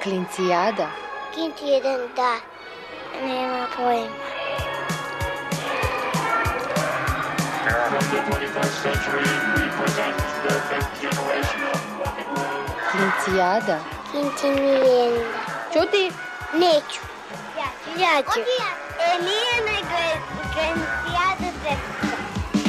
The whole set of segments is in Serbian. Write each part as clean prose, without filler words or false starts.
Klincijada? Klinci 1, da. Nema pojma. Klincijada? Klinci nije. Čuti? Neću. Ja ću. Nije nego je Klincijada teksta.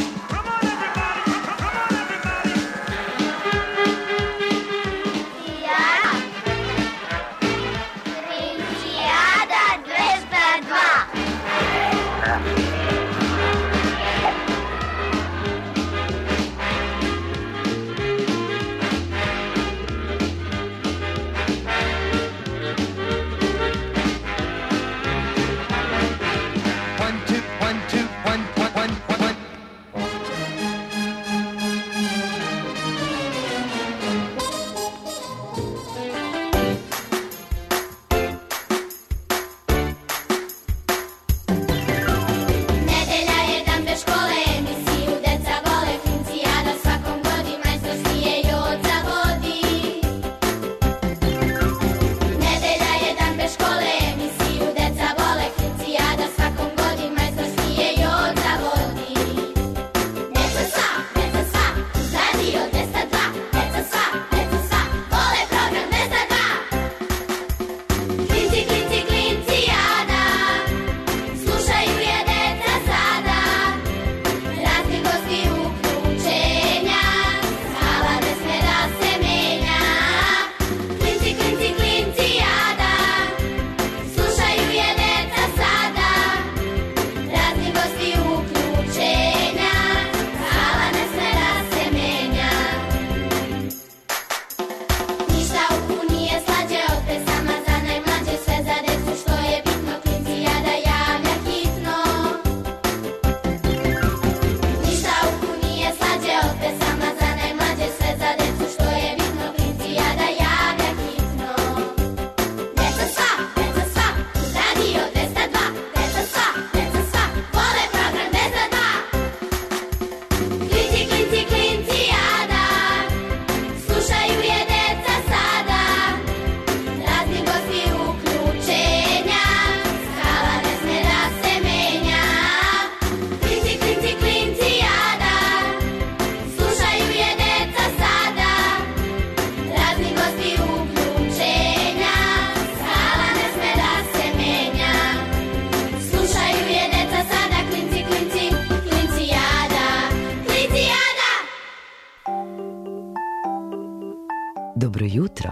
Dobro jutro.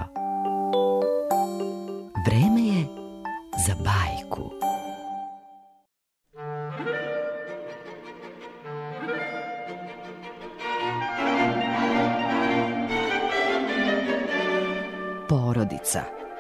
Vreme je za bajku. Porodica.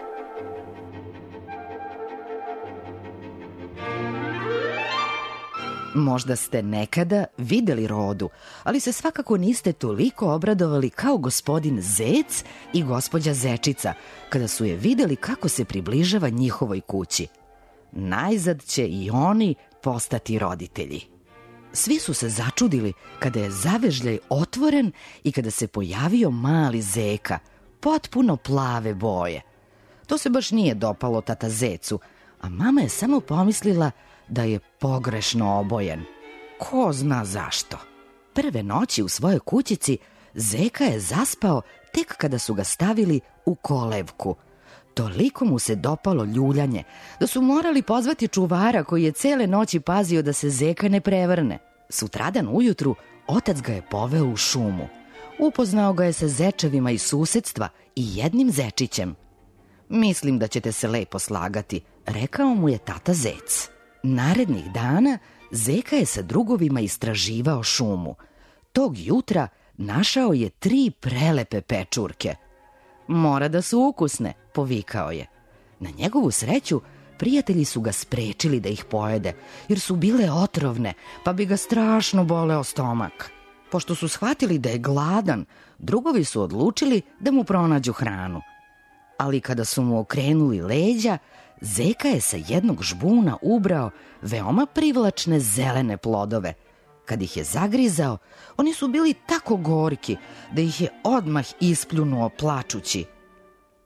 Možda ste nekada videli rodu, ali se svakako niste toliko obradovali kao gospodin Zec i gospođa Zečica, kada su je videli kako se približava njihovoj kući. Najzad će i oni postati roditelji. Svi su se začudili kada je zavežljaj otvoren i kada se pojavio mali Zeka, potpuno plave boje. To se baš nije dopalo tata Zecu, a mama je samo pomislila da je pogrešno obojen. Ko zna zašto. Prve noći u svojoj kućici Zeka je zaspao tek kada su ga stavili u kolevku. Toliko mu se dopalo ljuljanje da su morali pozvati čuvara koji je cele noći pazio da se Zeka ne prevrne. Sutradan ujutru otac ga je poveo u šumu. Upoznao ga je sa zečevima iz susedstva i jednim zečićem. Mislim da ćete se lepo slagati, rekao mu je tata Zec. Narednih dana Zeka je sa drugovima istraživao šumu. Tog jutra našao je 3 prelepe pečurke. Mora da su ukusne, povikao je. Na njegovu sreću, prijatelji su ga sprečili da ih pojede, jer su bile otrovne, pa bi ga strašno boleo stomak. Pošto su shvatili da je gladan, drugovi su odlučili da mu pronađu hranu. Ali kada su mu okrenuli leđa, Zeka je sa jednog žbuna ubrao veoma privlačne zelene plodove. Kad ih je zagrizao, oni su bili tako gorki da ih je odmah ispljunuo plačući.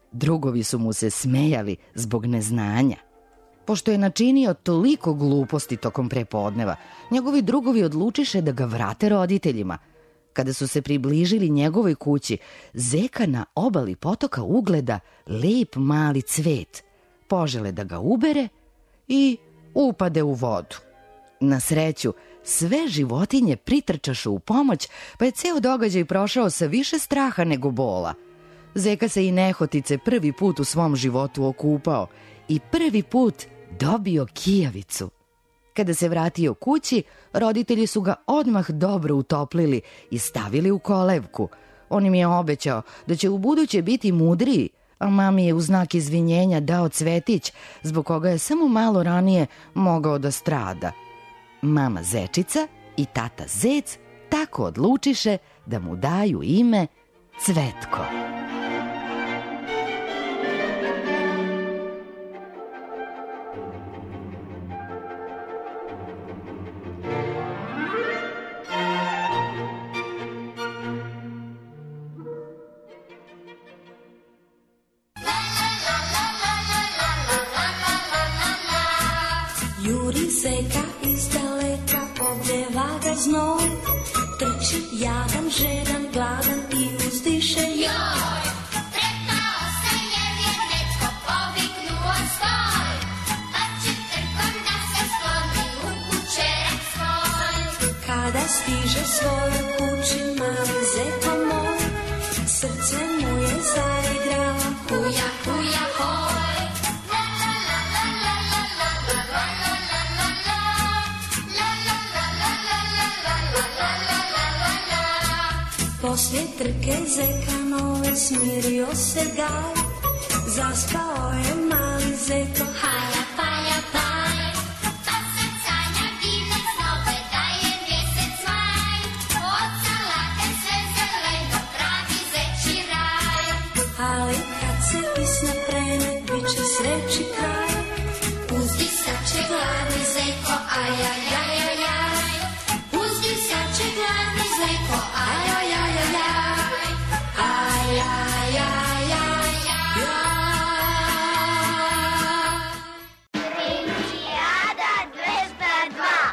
Drugovi su mu se smejali zbog neznanja. Pošto je načinio toliko gluposti tokom prepodneva, njegovi drugovi odlučiše da ga vrate roditeljima. Kada su se približili njegovoj kući, Zeka na obali potoka ugleda lep mali cvet, požele da ga ubere i upade u vodu. Na sreću, sve životinje pritrčaše u pomoć, pa je ceo događaj prošao sa više straha nego bola. Zeka se i nehotice prvi put u svom životu okupao i prvi put dobio kijavicu. Kada se vratio kući, roditelji su ga odmah dobro utoplili i stavili u kolevku. On im je obećao da će ubuduće biti mudriji, a mami je u znak izvinjenja dao cvetić, zbog koga je samo malo ranije mogao da strada. Mama Zečica i tata Zec tako odlučiše da mu daju ime Cvetko. Juri Zeka izdaleka, obdeva ga znoj, trči jadan, žedan, gladan i uzdiše joj. Trepao se jer je netko poviknuo stoj, pa će trkom da se skloni u kućerak svoj. Kada stiže svojoj kući mali Zeko moj, srce mu je zaigralo, kuja, kuja, hoj. Poslije trke Zeka nove smirio se gaj, zaspao je mali Zeko, haja, paja, paj. Pa se sanja divne snove da je mjesec maj, od salate sve zeleno pravi zeči raj. Ali kad se pisna krene, bit će sreći kraj. Uzdisaće glavni Zeko, ajajajajaj. Uzdisaće glavni Zeko, ajajajajaj. Klincijada 202.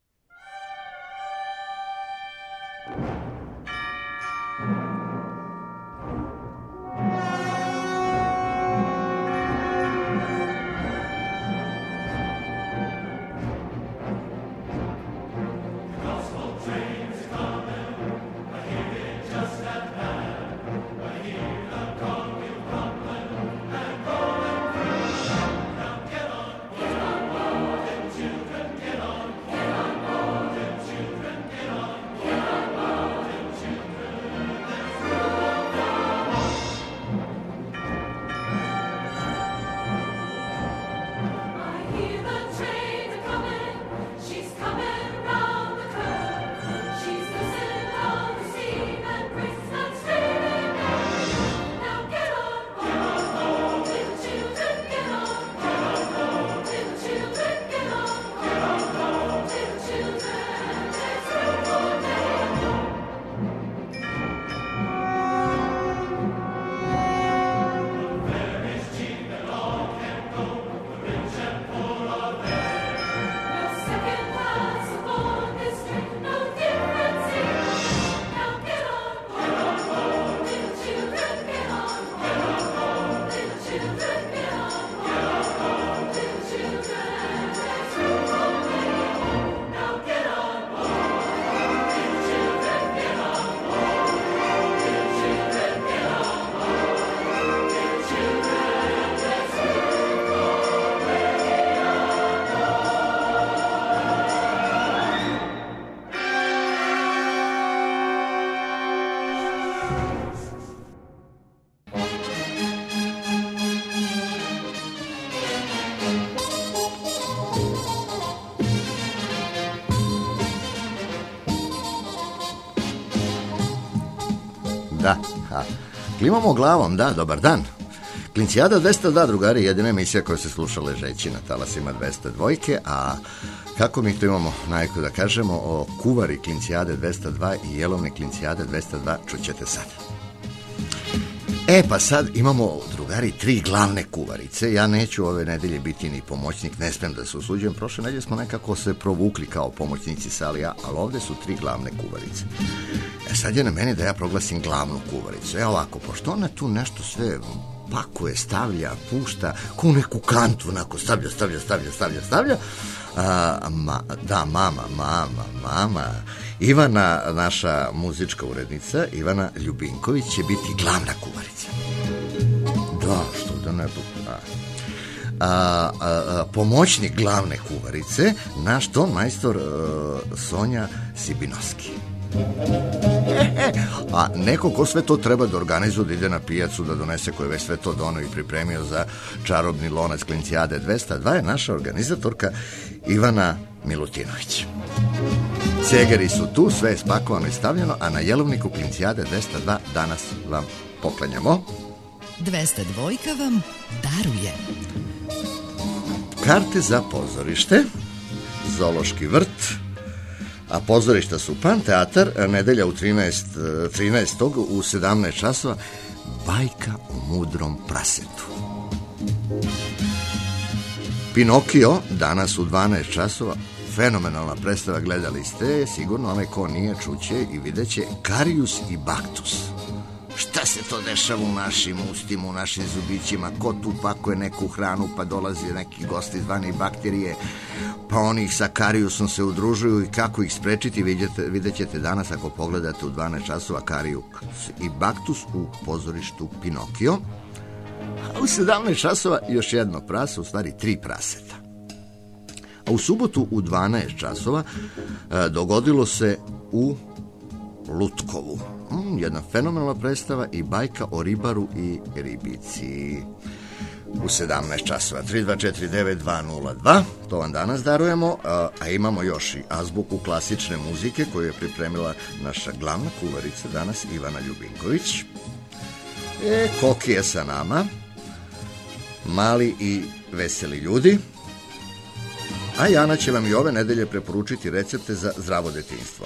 Da, klimamo glavom, da, dobar dan. Klincijada 202, drugari, jedina emisija koja se sluša ležeći na talasima 202, a kako mi to imamo naviku da kažemo o kuvari Klincijade 202 i jelovne Klincijade 202 čućete sad. Pa sad imamo, drugari, 3 glavne kuvarice. Ja neću ove nedelje biti ni pomoćnik, ne smem da se usuđujem. Prošle nedelje smo nekako se provukli kao pomoćnici Salija, ali ovde su 3 glavne kuvarice. Sad je na meni da ja proglasim glavnu kuvaricu. Ovako, pošto ona tu nešto sve pakuje, stavlja, pušta, ko neku kantu, onako, stavlja. Mama. Ivana, naša muzička urednica, Ivana Ljubinković, će biti glavna kuvarica. Da, što da ne bude. Pomoćnik glavne kuvarice, naš ton majstor Sonja Sibinoski. A neko ko sve to treba da organizuje, da ide na pijacu, da donese, ko je već sve to doneo i pripremio za čarobni lonac Klincijade 202, je naša organizatorka Ivana Milutinović. Cegeri su tu, sve je spakovano i stavljeno, a na jelovniku Klincijade 202 danas vam poklanjamo. 202 vam daruje karte za pozorište, zoološki vrt, a pozorišta su Pan teatar, nedelja u 13. u 17 časova, Bajka o mudrom prasetu. Pinokio, danas u 12 časova, fenomenalna predstava, gledali ste, sigurno onaj ko nije čuće i videće, Karius i Baktus. Šta se to dešava u našim ustima, u našim zubićima, ko tu pakuje neku hranu, pa dolazi neki gosti zvani bakterije, pa oni sa Kariusom se udružuju i kako ih sprečiti, vidjet ćete danas ako pogledate u 12 časova Karius i Baktus u pozorištu Pinokio. A u 17 časova još jedno prase, u stvari 3 praseta. A u subotu u 12 časova dogodilo se u Lutkovu. Jedna fenomenalna predstava i bajka o ribaru i ribici. U 17 časova, 3249-202, to vam danas darujemo, a imamo još i azbuku klasične muzike koju je pripremila naša glavna kuvarica danas, Ivana Ljubinković. Koki je sa nama, mali i veseli ljudi, a Jana će vam i ove nedelje preporučiti recepte za zdravo detinjstvo.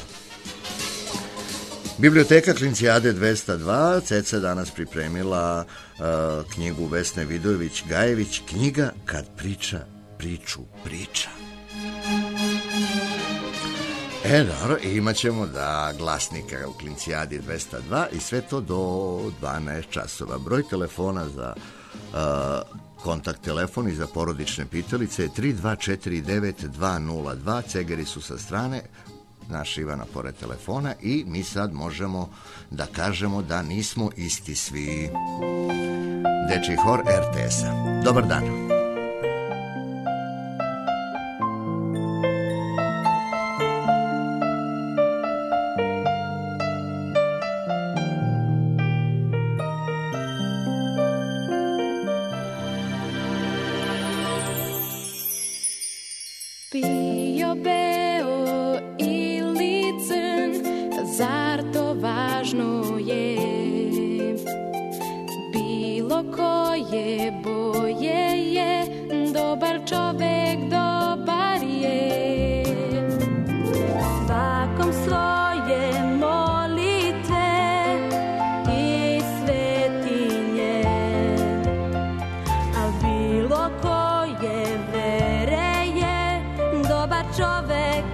Biblioteka Klincijade 202, Ceca danas pripremila knjigu Vesne Vidojević-Gajević, knjiga Kad priča priču priča. Dobro, imat ćemo da glasnika u Klincijadi 202 i sve to do 12 časova. Broj telefona za kontakt telefon i za porodične pitalice je 3249-202, Cegeri su sa strane, naša Ivana pored telefona i mi sad možemo da kažemo da nismo isti svi. Dečiji hor RTS-a. Dobar dan. Bio beo ili crn, zar to važno je? Bilo koje boje je, dobar čovek dobar je. Svakom svoje molitve i svetinje, a bilo koje vere je, dobar čovek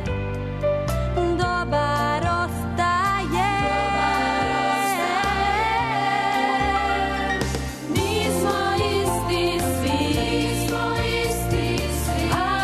dobar ostaje. Nismo isti svi, ali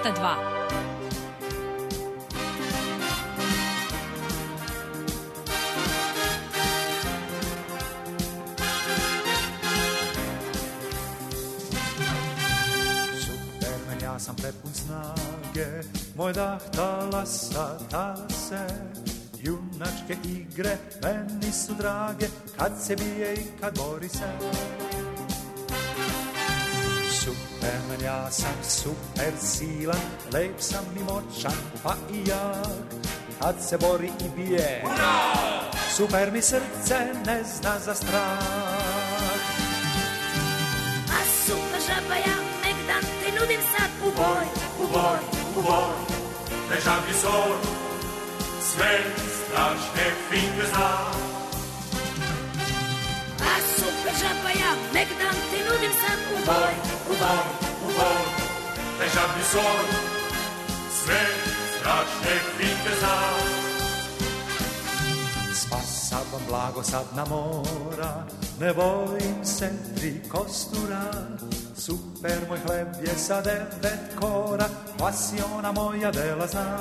202. Superman, ja sam prepun snage, moj dah talasa tase. Junačke igre meni su drage, kad se bije i kad bori se. Superman, ja sam super silan, lep sam i moćan, pa i jak. Kad se bori i bije, super mi srce ne zna za strah. A super žaba ja Megdan, ti nudim sad u boj, u boj, u boj. Ležavi zor, sve strašne finte zna. A super žaba ja Megdan, ti nudim sad u boj, u boj, u boj. Ležavi zor, sve strašne finte zna. Spasavam blago sad na mora, ne bojim se 3 kostura. Super moj hleb je sa 9 kora, pasiona moja dela zna.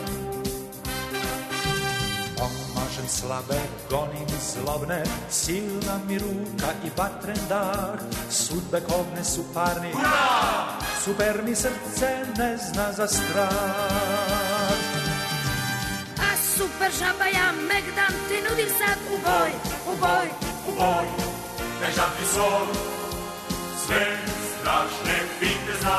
Pomažem slabe, gonim zlobne, silna mi ruka i vatren dah. Sudbe kobne su parni, super mi srce ne zna za strah. A super žaba ja Megdan, ti nudim sad u boj, u boj, u boj. Ležavi zor, sve strašne finte zna.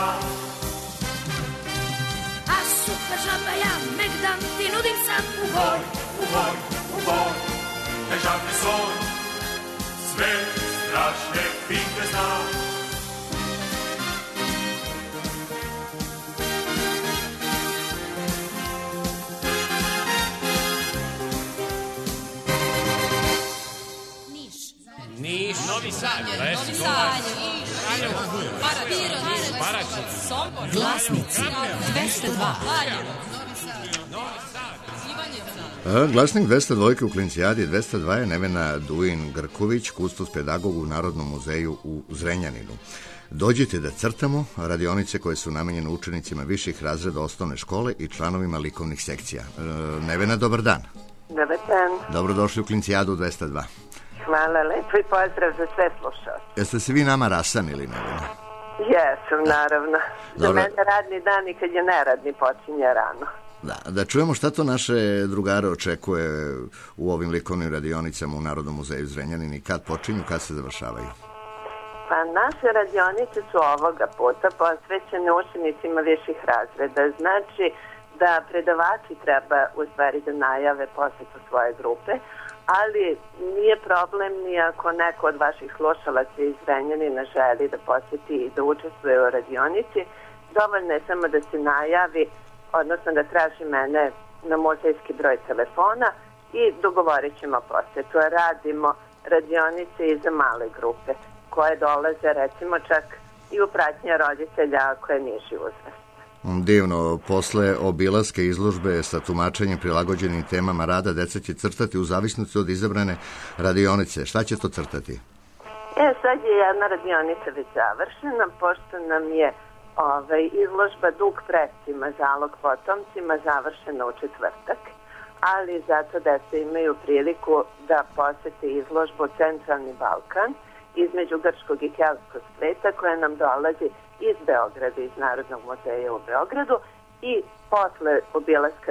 A super žaba ja Megdan, ti nudim sad u boj, u boj, u boj. Ležavi zor, sve strašne finte zna. Niš, Novi Sad, Leskovac, Paraćin, Sombor, Glasnici 202. Glasnik 202 u Klincijadi 202 je Nevena Duin-Grković, kustos pedagog u Narodnom muzeju u Zrenjaninu. Dođite da crtamo, radionice koje su namenjene učenicima viših razreda osnovne škole i članovima likovnih sekcija. Nevena, dobar dan. Dobar dan. Dobrodošli u Klincijadu 202. Hvala, lepo i pozdrav za sve slušalce. Jeste se vi nama rasanili, Nevena? Jesam, naravno. Za mene radni dan i kad je neradni počinje rano. Da čujemo šta to naše drugare očekuje u ovim likovnim radionicama u Narodnom muzeju Zrenjanin i kad počinju, kad se završavaju. Pa naše radionice su ovoga puta posvećene učenicima viših razreda. Znači da predavači treba u stvari da najave posetu svoje grupe, ali nije problem ni ako neko od vaših slušalaca iz Zrenjanina želi da poseti i da učestvuje u radionici. Dovoljno je samo da se najavi, odnosno da traži mene na muzejski broj telefona i dogovorit ćemo posetu. Radimo radionice i za male grupe koje dolaze recimo čak i u pratnje roditelja ako je niži uzrast. Divno, posle obilaske izložbe sa tumačenjem prilagođenim temama rada, deca će crtati u zavisnosti od izabrane radionice. Šta će to crtati? Sad je jedna radionica već završena, pošto nam je izložba Dug predsima, zalog potomcima završena u četvrtak, ali zato deca imaju priliku da posete izložbu Centralni Balkan između grčkog i keltskog sveta koja nam dolazi iz Beograda, iz Narodnog muzeja u Beogradu, i posle obilaska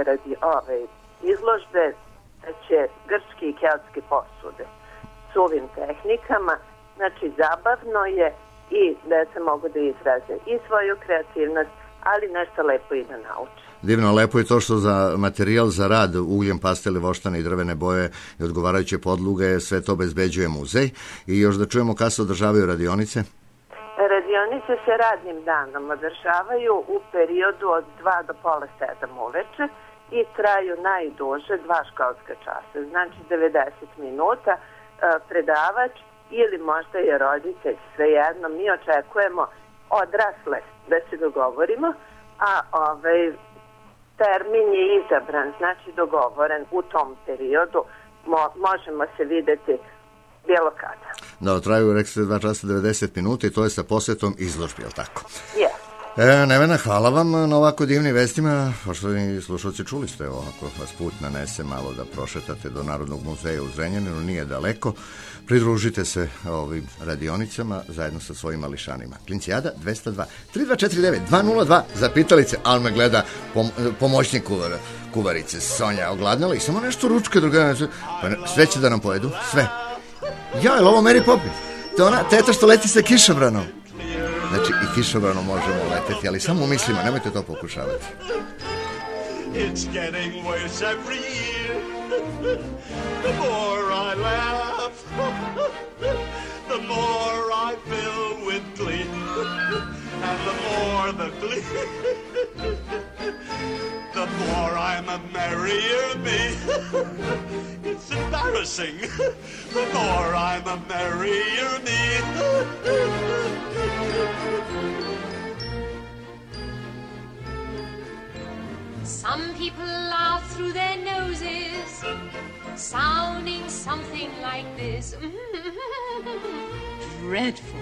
izložbe će grčki i keltski posude suvim tehnikama. Znači zabavno je i deca mogu da izraze i svoju kreativnost, ali nešto lepo i da nauče. Divno, lepo je to što za materijal za rad, ugljen, pastele, voštane i drvene boje i odgovarajuće podloge, sve to obezbeđuje muzej. I još da čujemo kada se održavaju radionice? Radionice se radnim danom održavaju u periodu od 2 do pola 7 uveče i traju najduže 2 školska časa. Znači 90 minuta predavač ili možda je roditelj, svejedno, mi očekujemo odrasle da se dogovorimo, a termin je izabran, znači dogovoren u tom periodu, možemo se videti bilo kada. Da, traju, rekli ste, 2 časa 90 minuta i to je sa posvetom izložbi, je li tako? Yes. Nevena, hvala vam na ovako divnim vestima. Poštovani slušalci, čuli ste ovo, ako vas put nanese malo da prošetate do Narodnog muzeja u Zrenjaninu, nije daleko. Pridružite se ovim radionicama zajedno sa svojim mališanima. Klincijada 202 3249 202 za pitalice, ali me gleda pomoćnik kuvarice Sonja ogladnala i samo nešto ručke, druga, sve će da nam pojedu, sve. Ja, je li ovo Mary Poppins? To je ona teta što leti sa kišobranom. Znači, i kišobranom možemo leteti, ali samo u mislima, nemojte to pokušavati. It's getting worse every year. The more I laugh, the more I fill with glee. And the more the glee, the more I'm a merrier me. It's embarrassing. The more I'm a merrier me. Some people laugh through their noses, sounding something like this. Dreadful.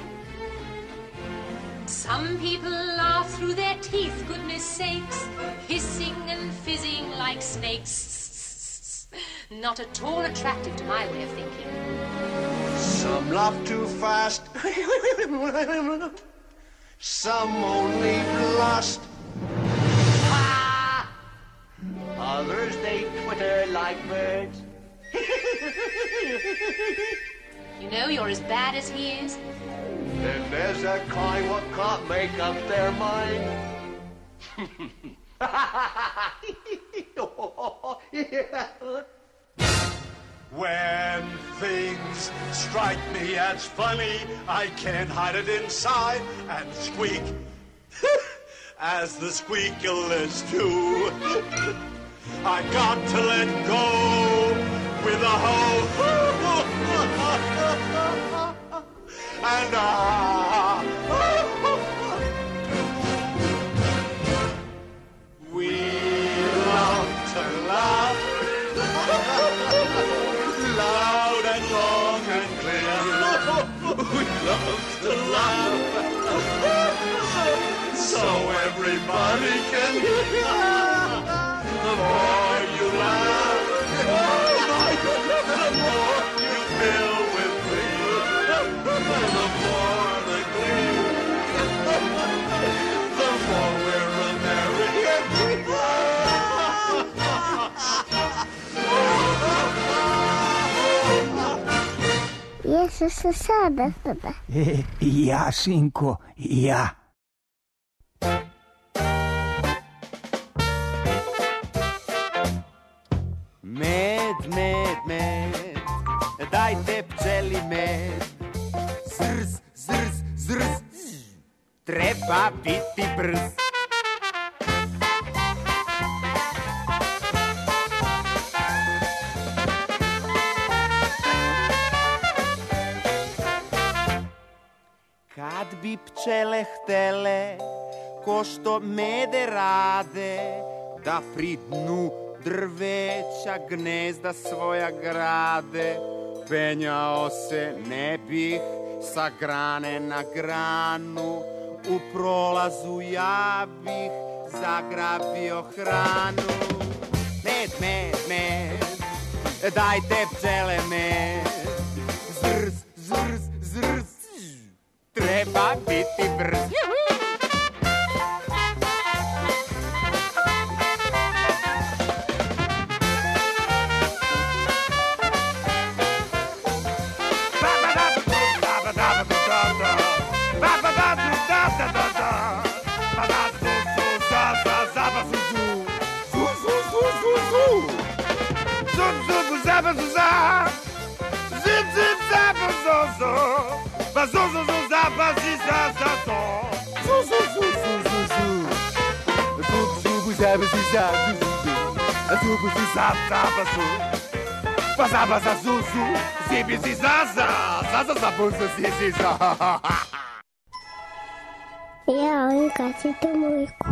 Some people laugh through their teeth, goodness sakes, hissing and fizzing like snakes. Not at all attractive to my way of thinking. Some laugh too fast. Some only blast. Others, they twitter like birds. You know, you're as bad as he is. Then there's a kind what can't make up their mind. When things strike me as funny, I can't hide it inside and squeak. As the squeaklers do. I got to let go with a hoe. And we love to laugh loud and long and clear. We love to laugh so everybody can hear. The more you laugh, my goodness, the more you fill with glee. The more the glee, the more we're a merry. Jesu se sada tebe. Ja, sinko, ja. Med, med, med, dajte pčeli med. Zrz, zrz, zrz, treba biti brz. Kad bi pčele htele, ko što mede rade, da pri dnu drveća gnezda svoja grade, penjao se ne bih sa grane na granu, u prolazu ja bih zagrabio hranu. Med, med, med, dajte pčele med, zrz, zrz, zrz, treba biti brz. Ja, on kacite mujku.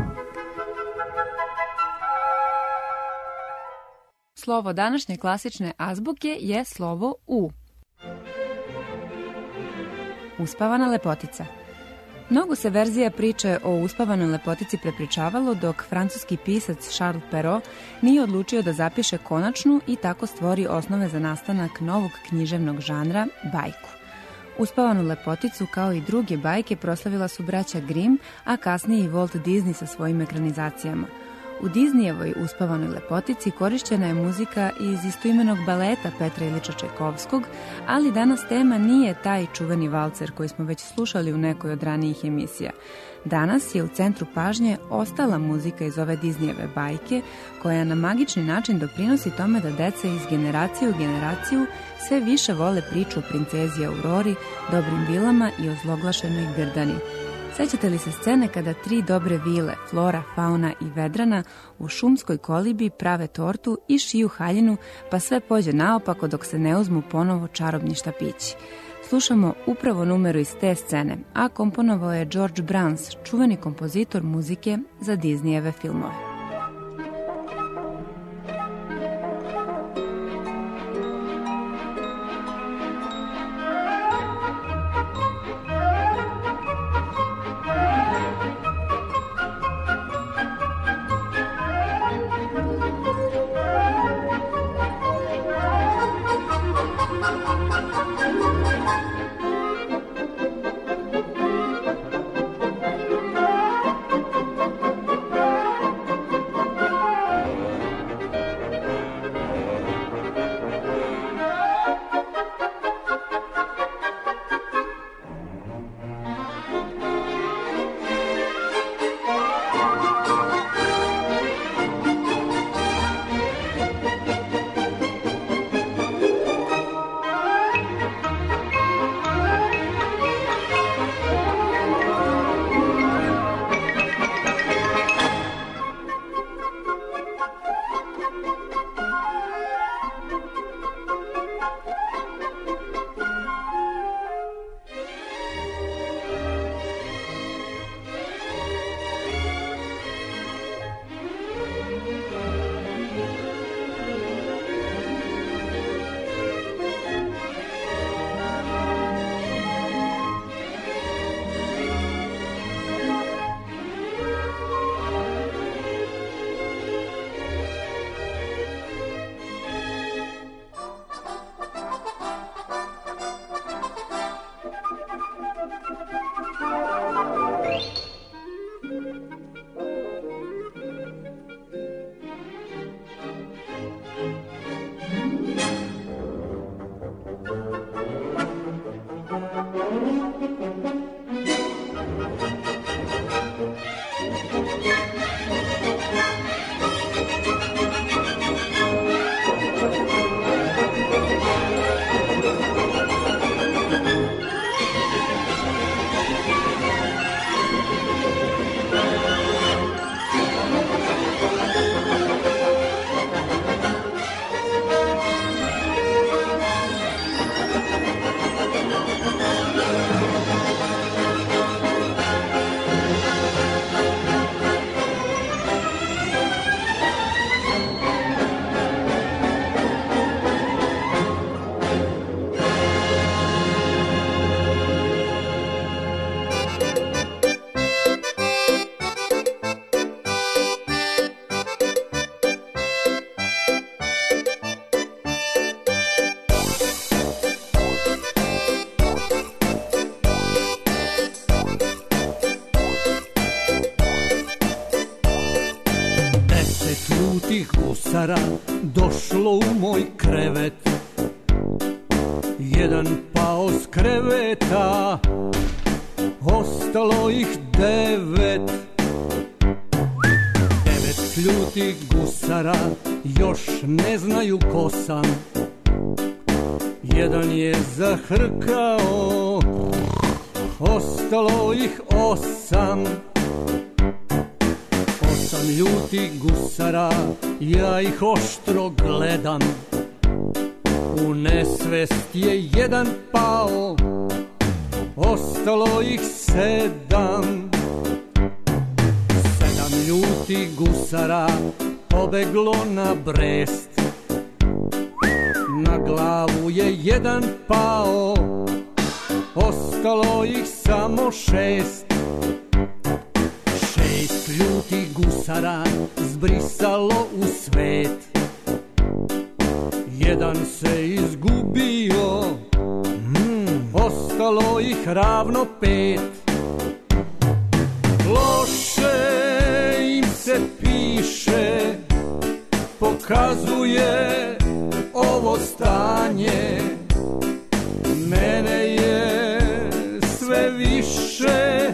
Slovo današnje klasične azbuke je slovo U. Uspavana lepotica. Mnogo se verzija priče o uspavanoj lepotici prepričavalo, dok francuski pisac Charles Perrault nije odlučio da zapiše konačnu i tako stvori osnove za nastanak novog književnog žanra, bajku. Uspavanu lepoticu, kao i druge bajke, proslavila su braća Grimm, a kasnije i Walt Disney sa svojim ekranizacijama. U Disneyevoj Uspavanoj lepotici korišćena je muzika iz istoimenog baleta Petra Ilića Čajkovskog, ali danas tema nije taj čuveni valcer koji smo već slušali u nekoj od ranijih emisija. Danas je u centru pažnje ostala muzika iz ove Disneyeve bajke, koja na magični način doprinosi tome da deca iz generacije u generaciju sve više vole priču o princezi Aurori, dobrim vilama i ozloglašenoj Grdani. Sećate li se scene kada 3 dobre vile, Flora, Fauna i Vedrana, u šumskoj kolibi prave tortu i šiju haljinu, pa sve pođe naopako dok se ne uzmu ponovo čarobni štapići? Slušamo upravo numeru iz te scene, a komponovao je George Bruns, čuveni kompozitor muzike za Disneyeve filmove. Gusara došlo u moj krevet, jedan pao s kreveta, ostalo ih 9. 9 ljutih gusara još ne znaju ko sam, jedan je zahrkao, ostalo ih 8. 8 ljutih gusara, ja ih oštro gledam, u nesvest je jedan pao, ostalo ih 7. 7 ljutih gusara pobeglo na Brest, na glavu je jedan pao, ostalo ih samo 6. ljutih gusara zbrisalo u svet. Jedan se izgubio, ostalo ih ravno 5. Loše im se piše, pokazuje ovo stanje. Mene je sve više,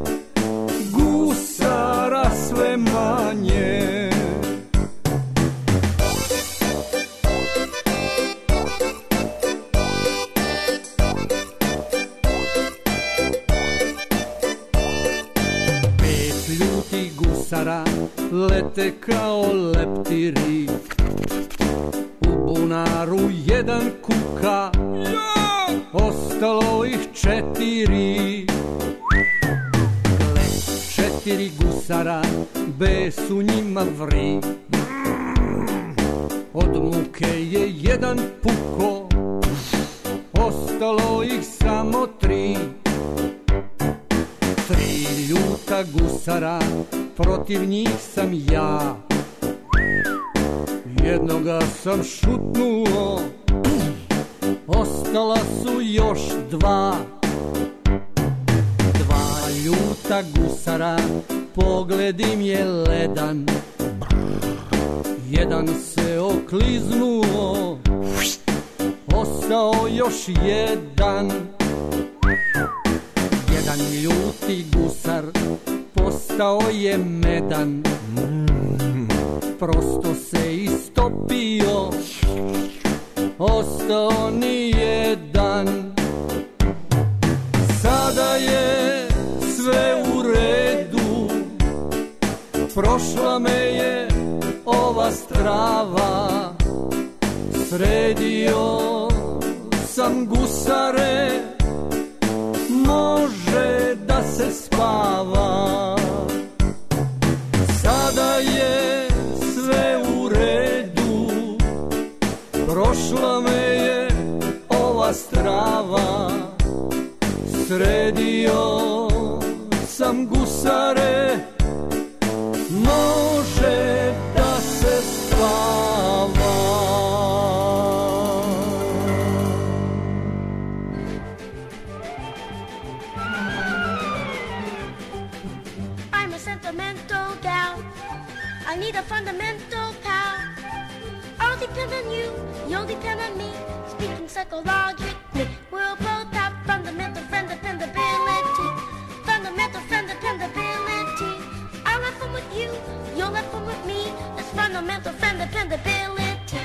gusara sve manje. Gusara lete kao leptiri, u bunaru jedan kuka, ostalo ih 4. Gle, 4 gusara, bes u njima vri. Od muke je jedan puko, ostalo ih samo 3. 3 ljuta gusara, protiv njih sam ja. Jednoga sam šutnuo, ostala su još 2. 2 ljuta gusara, pogled im je ledan. Jedan se okliznuo, ostao još 1. Jedan ljuti gusar postao je medan, prosto se istopio, ostao ni 1. Sada je sve u redu, prošla me je ova strava. Sredio sam gusare, može da se spava. Sada je sve u redu, prošla me je ova strava. Sredio sam gusare, može da se spava. Sentimental gal, I need a fundamental pal. I'll depend on you, you'll depend on me. Speaking psychologically, we'll both have fundamental friend dependability. Fundamental friend dependability. I'll have fun with you, you'll have fun with me. That's fundamental friend dependability.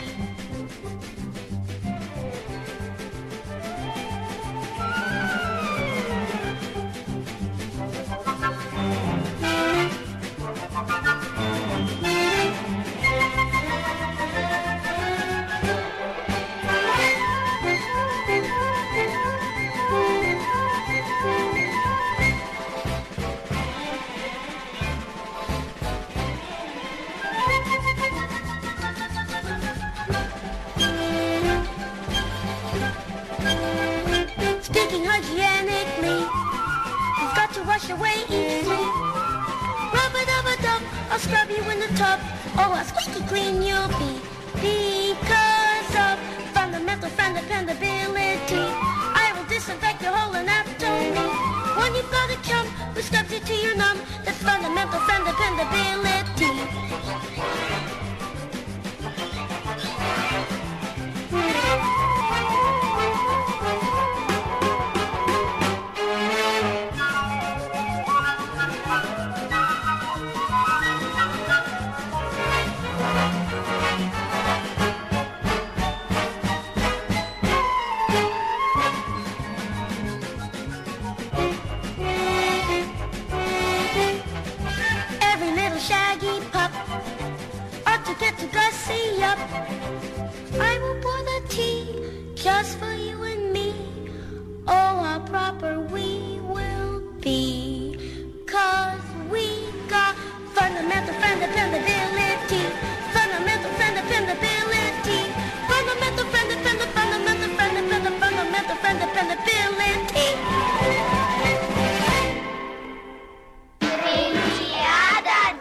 Speaking hygienically, you've got to wash away each flea. Rub-a-dub-a-dub, I'll scrub you in the tub. Oh, how squeaky clean you'll be. Because of fundamental friend dependability, I will disinfect your whole anatomy. When you've got a chum who scrubs you till you're numb, that's fundamental friend dependability. I will pour the tea just for you and me. Oh, how proper we will be, 'cause we got fundamental friend dependability. Fundamental friend dependability. Fundamental friend fundamental friend dependability.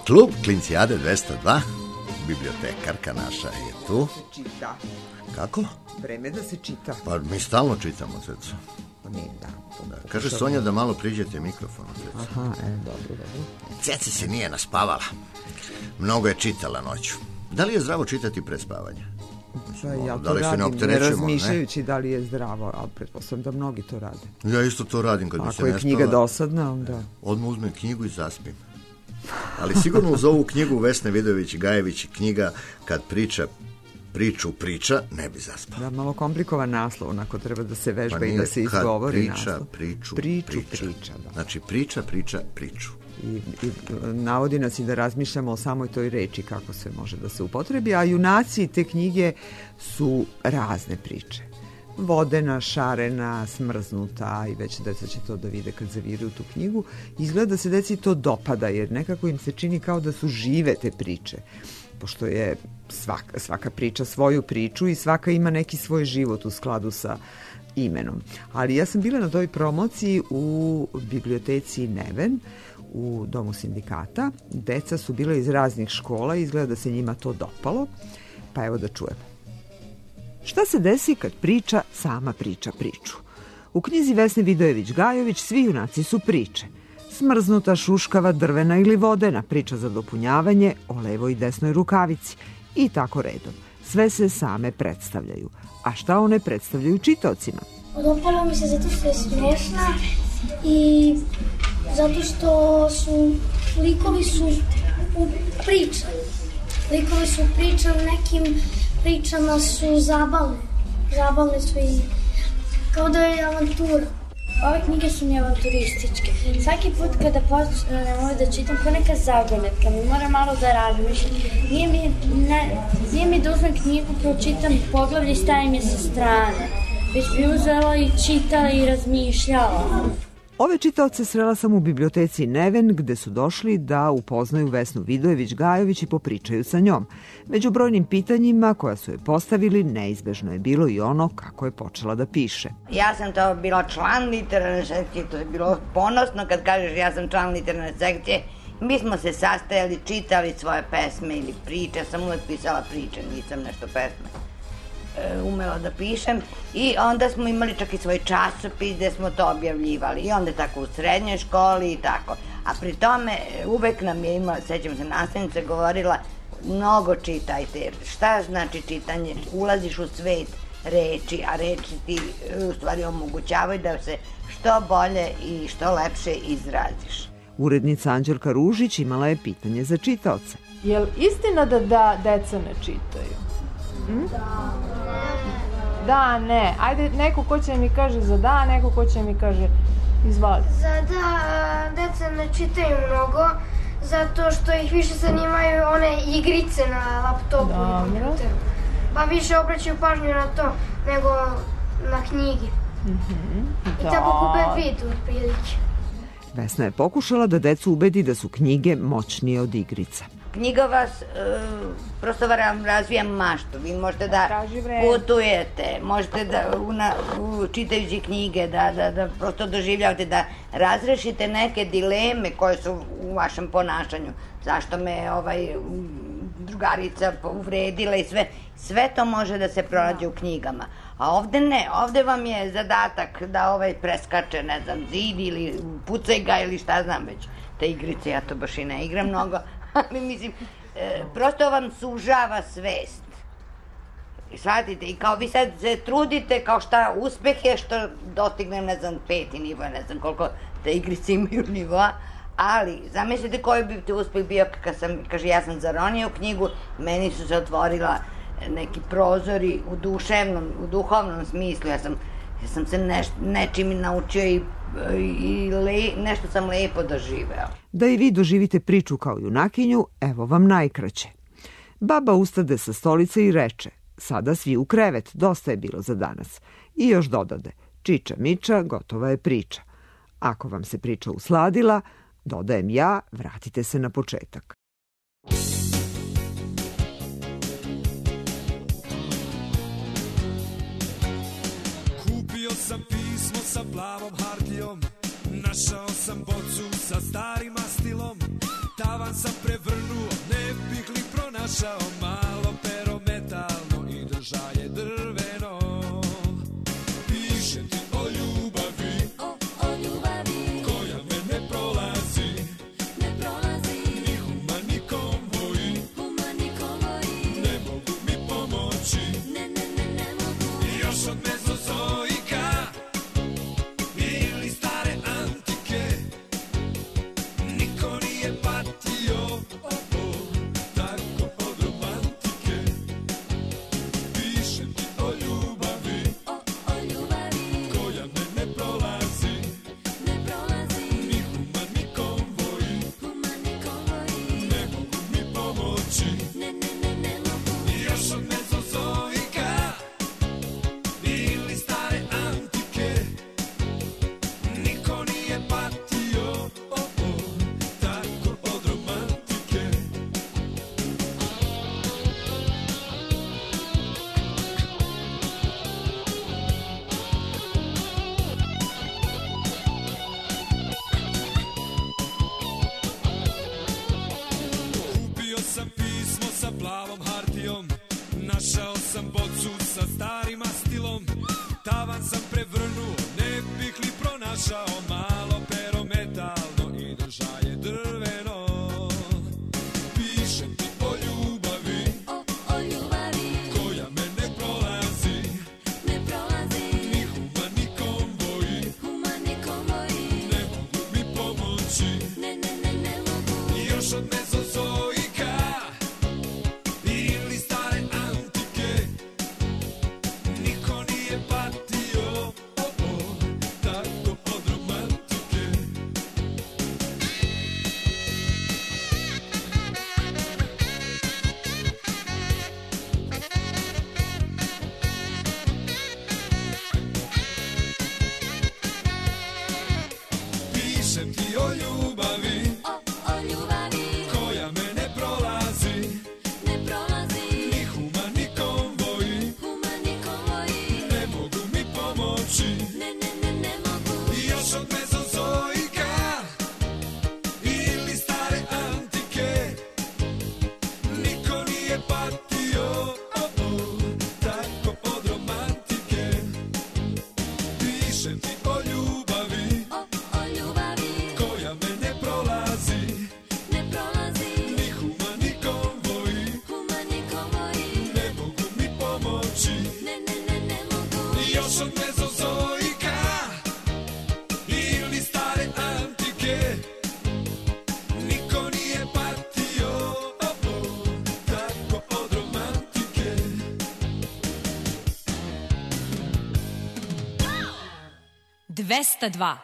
Klub Klincijade 202, bibliotekarka naša je tu. Čita. Kako? Vreme da se čita. Pa mi stalno čitamo, Ceco. Da. Kaže Sonja da malo priđete mikrofonu, Ceco. Aha, dobro. Ceca se nije naspavala. Mnogo je čitala noću. Da li je zdravo čitati pre spavanja? Ja to radim, ne razmišljajući da li je zdravo, ali pretpostavljam da mnogi to rade. Ja isto to radim kad mi se ne spava. Ako je knjiga dosadna, onda... Odmah uzmem knjigu i zaspim. Ali sigurno uz ovu knjigu Vesne Vidojević-Gajević, knjiga kad priča, ne bi zaspao. Da, malo komplikovan naslov, onako treba da se vežba i da se izgovori naslov. Priča. Da. Znači priču. I navodi nas i da razmišljamo o samoj toj reči kako se može da se upotrebi, a junaci te knjige su razne priče. Vodena, šarena, smrznuta, i već deca će to da vide kad zaviraju tu knjigu. Izgleda da se deci to dopada, jer nekako im se čini kao da su žive te priče, pošto je svaka priča svoju priču i svaka ima neki svoj život u skladu sa imenom. Ali ja sam bila na toj promociji u biblioteci Neven, u Domu sindikata. Deca su bila iz raznih škola i izgleda da se njima to dopalo, pa evo da čujemo. Šta se desi kad priča sama priča priču? U knjizi Vesne Vidojević-Gajović svi junaci su priče. Smrznuta, šuškava, drvena ili vodena, priča za dopunjavanje o levoj i desnoj rukavici i tako redom. Sve se same predstavljaju. A šta one predstavljaju čitaocima? Dopala mi se zato što je smiješna i zato što su likovi su u pričama. Likovi su pričali, nekim pričama su zabavne. Zabavne su i kao da je avantura. Ove knjige su mi avanturističke. Svaki put kada počnem da čitam ko neka zagonetka, mi moram malo da razmišljam. Nije mi da uzmem knjigu, pročitam poglavlje i stavim je sa strane. Već bi uzela i čitala i razmišljala. Ove čitaoce srela sam u biblioteci Neven, gde su došli da upoznaju Vesnu Vidojević-Gajović i popričaju sa njom. Među brojnim pitanjima koja su je postavili, neizbežno je bilo i ono kako je počela da piše. Ja sam to bila član literarne sekcije, to je bilo ponosno kad kažeš ja sam član literarne sekcije. Mi smo se sastajali, čitali svoje pesme ili priče, ja sam uvek pisala priče, nisam nešto pesme umela da pišem, i onda smo imali čak i svoj časopis gde smo to objavljivali, i onda tako u srednjoj školi i tako. A pri tome uvek nam je imala, sećam se, nastavnica govorila, mnogo čitajte. Šta znači čitanje? Ulaziš u svet reči, a reči ti u stvari omogućavaju da se što bolje i što lepše izraziš. Urednica Anđelka Ružić imala je pitanje za čitaoce. Je li istina da deca ne čitaju? Da, ne. Ajde, neko ko će mi kaže za da, neko ko će mi kaže izvali. Za da, deca ne čitaju mnogo, zato što ih više zanimaju one igrice na laptopu i kompjuteru. Pa više obraćaju pažnju na to nego na knjige. I tako gube vid otprilike. Vesna je pokušala da decu ubedi da su knjige moćnije od igrica. Knjiga vas prosto razvija maštu. Vi možete da putujete, možete da čitajući knjige da prosto doživljavate, da razrešite neke dileme koje su u vašem ponašanju. Zašto me drugarica uvredila i sve to može da se pronađe u knjigama. A ovde ne, ovde vam je zadatak da preskače, ne znam, zid ili pucaj ga ili šta znam već. Te igrice, ja to baš i ne igram mnogo, ali mislim, prosto vam sužava svest. I shvatite, i kao vi sad se trudite, kao šta uspeh je što dotignem, ne znam, 5. nivo, ne znam koliko te igrice imaju nivoa, ali zamislite koji bi te uspeh bio kaže, ja sam zaronio knjigu, meni su se otvorila neki prozori u duhovnom smislu, ja sam se nečim naučio i nešto sam lepo doživeo. Da i vi doživite priču kao junakinju, evo vam najkraće. Baba ustade sa stolice i reče, sada svi u krevet, dosta je bilo za danas. I još dodade, čiča miča, gotova je priča. Ako vam se priča usladila, dodajem ja, vratite se na početak. Kupio sam pismo sa plavom hartijom, našao sam bocu sa starim mastilom, tavan sam prevrnuo, ne bih li pronašao malo pero metalno i držaje drveno. Pišem ti o ljubavi, o ljubavi, koja me ne prolazi, ni humani konvoji, ne mogu mi pomoći, ne mogu. Još od mezozoika ili stare antike, niko nije patio, tako od romantike. Pišem ti o ljubavi, koja me ne prolazi, ni humani konvoji, ne mogu mi pomoći, ne mogu. Još od mezozoika ili stare antike, niko nije patio, tako od romantike. Kupio sam pismo sa plavom hartijom, našao sam bocu sa starim mastilom. Tavan sam prevrnuo, ne bih li pronašao malo pero metalno i držaje drveno. Pišem ti o ljubavi, koja me ne prolazi, ni humani konvoji, ne mogu mi pomoći, ne mogu. Još od mezozoika ili stare antike, niko nije patio, tako od romantike. Pišem ti o ljubavi, koja me ne prolazi, ni humani konvoji, ne mogu mi pomoći, ne mogu. Još od mezozoika ili stare antike, niko nije patio, tako od romantike. Pišem ti o ljubavi, koja me ne prolazi, ni humani konvoji, ne mogu mi pomoći, ne mogu. Još od mezozoika ili stare antike, niko nije patio, tako od romantike. 202.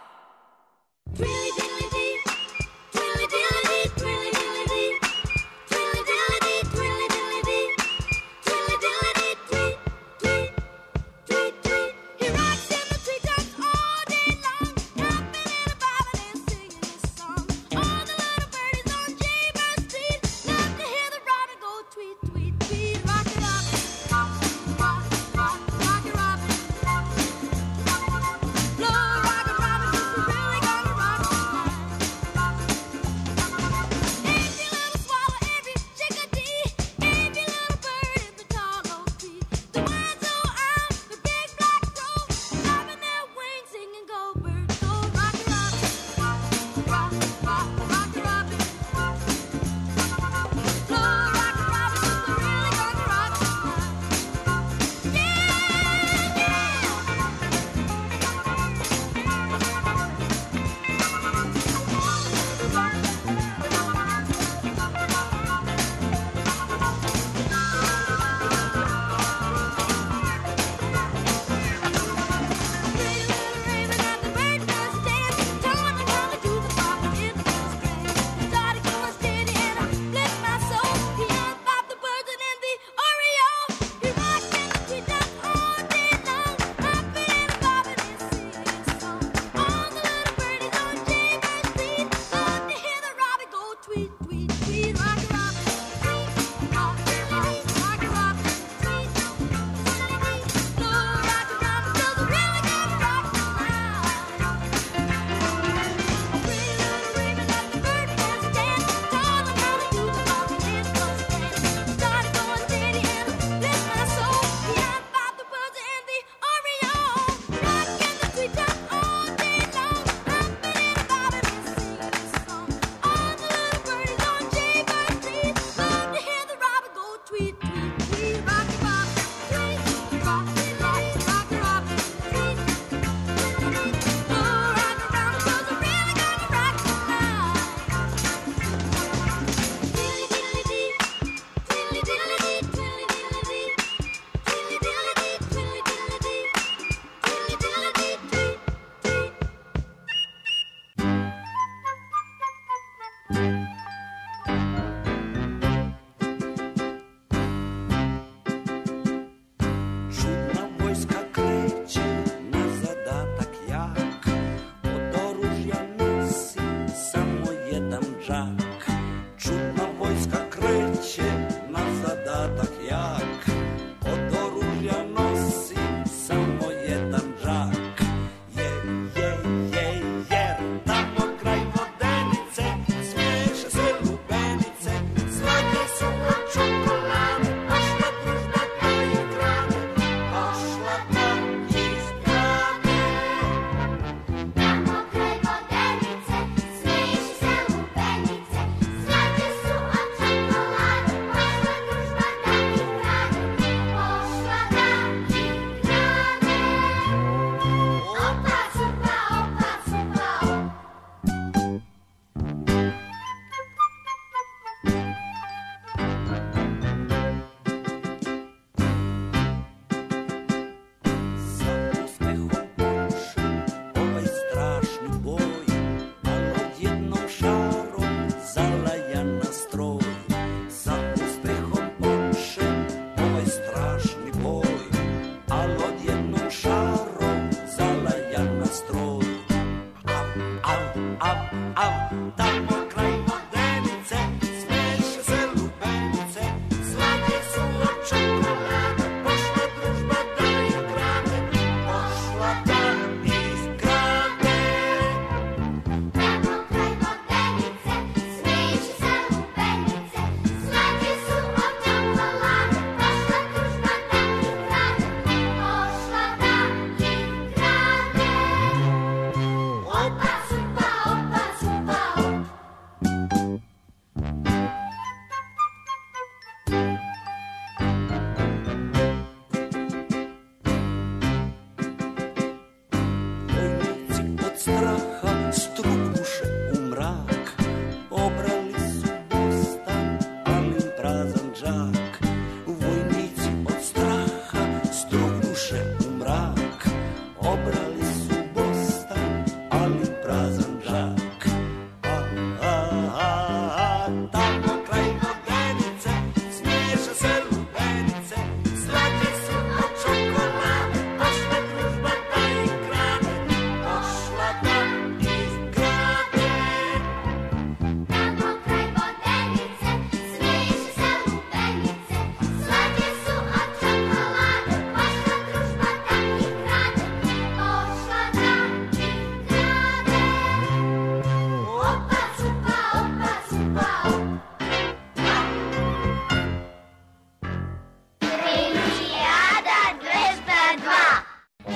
Rock it, Robin, 'cause we're really gonna rock. straha struknuše u mrak. Obrali su Bostan, ali prazan džak. Vojnici od straha struknuše u mrak. Obrali su Bostan, ali prazan džak. Tamo kraj Vodenice smiješa se lubenice, slađe su od čokolade, pošla družba pa ih krade, pošla da ih krade. Tamo kraj Vodenice smiješa se lubenice, slađe su od čokolade, pošla družba da ih krade, pošla da ih krade. Opa, cupa, opa, cupa, Klincijada 202.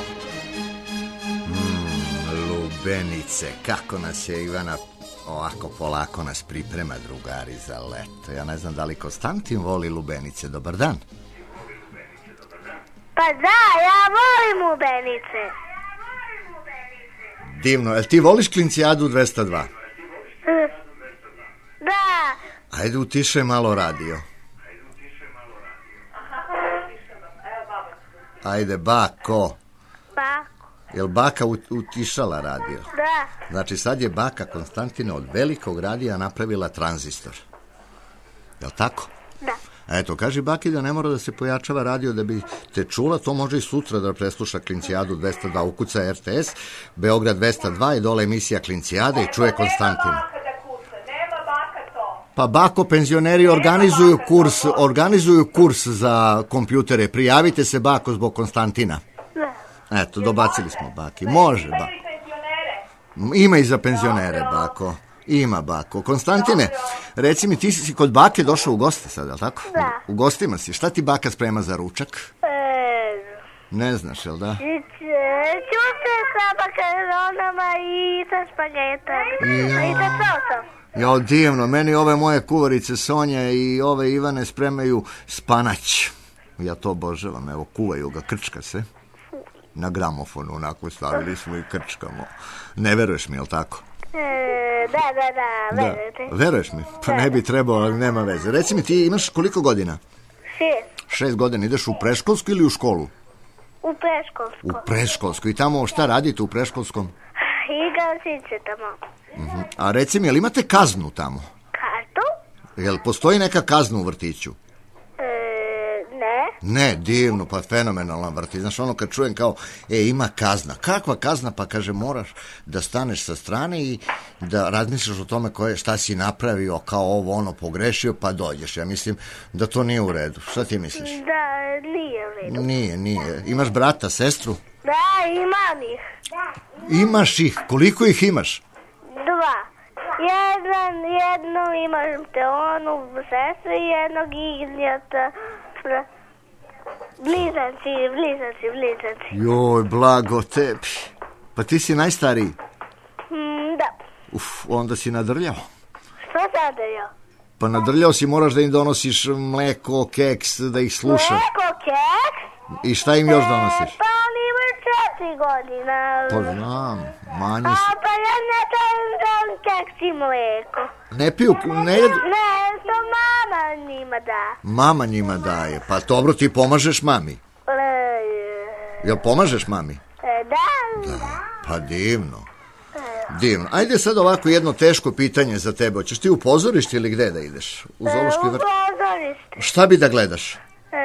Lubenice, kako nas je Ivana ovako polako nas priprema, drugari, za leto. Ja ne znam da li Konstantin voli lubenice. Dobar dan. Pa da, ja volim lubenice. Divno, jel ti voliš Klincijadu 202? Da. Ajde, utišaj malo radio. Ajde, bako. Bako. Jel baka utišala radio? Da. Znači, sad je baka Konstantina od velikog radija napravila tranzistor. Jel tako? Da. Eto, kaži baki da ne mora da se pojačava radio da bi te čula, to može i sutra da presluša Klincijadu 202, ukuca RTS, Beograd 202 i dole emisija Klincijada i čuje Konstantina. Pa bako, penzioneri organizuju kurs za kompjutere. Prijavite se, bako, zbog Konstantina. Eto, dobacili smo baki. Može, bako. Ima i za penzionere, bako. Ima, bako. Konstantine, reci mi, ti si kod bake došao u goste sad, jel tako? Da. U gostima si. Šta ti baka sprema za ručak? Ne znaš, jel da? Čuste sa makaronama i sa špagetama. I sa sosom. Jo, divno, meni ove moje kuvarice Sonja i ove Ivane spremaju spanać. Ja to obožavam, evo, kuvaju ga, krčka se. Na gramofonu, onako stavili smo i krčkamo. Ne veruješ mi, jel tako? Da, verujete. Veruješ mi? Pa ne bi trebao, ali nema veze. Reci mi, ti imaš koliko godina? 6. 6 godina, ideš u predškolsku ili u školu? U predškolsku. U predškolsku. I tamo šta radite u predškolskom? Igram sice tamo. A reci mi, jel imate kaznu tamo? Kartu? Jel postoji neka kazna u vrtiću? Ne. Ne, divno, pa fenomenalan vrtić. Znaš, ono kad čujem kao, ima kazna. Kakva kazna? Pa kaže, moraš da staneš sa strane i da razmišljaš o tome šta si napravio, kao ovo, ono, pogrešio, pa dođeš. Ja mislim da to nije u redu. Šta ti misliš? Da, nije u redu. Nije. Imaš brata, sestru? Da, imam ih. Imaš ih? Koliko ih imaš? 2. Jednu imam Teonu, sestru i jednog Ignjata. Blizanci. Joj, blago tebi. Pa ti si najstariji? Da. Onda si nadrljao. Što nadrljao? Pa nadrljao si, moraš da im donosiš mleko, keks, da ih slušaš. Mleko, keks? I šta im još donosiš? Pa oni imaju 4 godina. Pa znam, manje si. Pa ja ne dajem keks i mleko. Ne piju, ne jedu? Ne, to mama njima da. Mama njima daje, pa dobro, ti pomažeš mami. Jel pomažeš mami? Da. Pa divno. Ajde sad ovako jedno teško pitanje za tebe. Hoćeš ti u pozorište ili gde da ideš? U zoološki vrt? U pozorište. Šta bi da gledaš?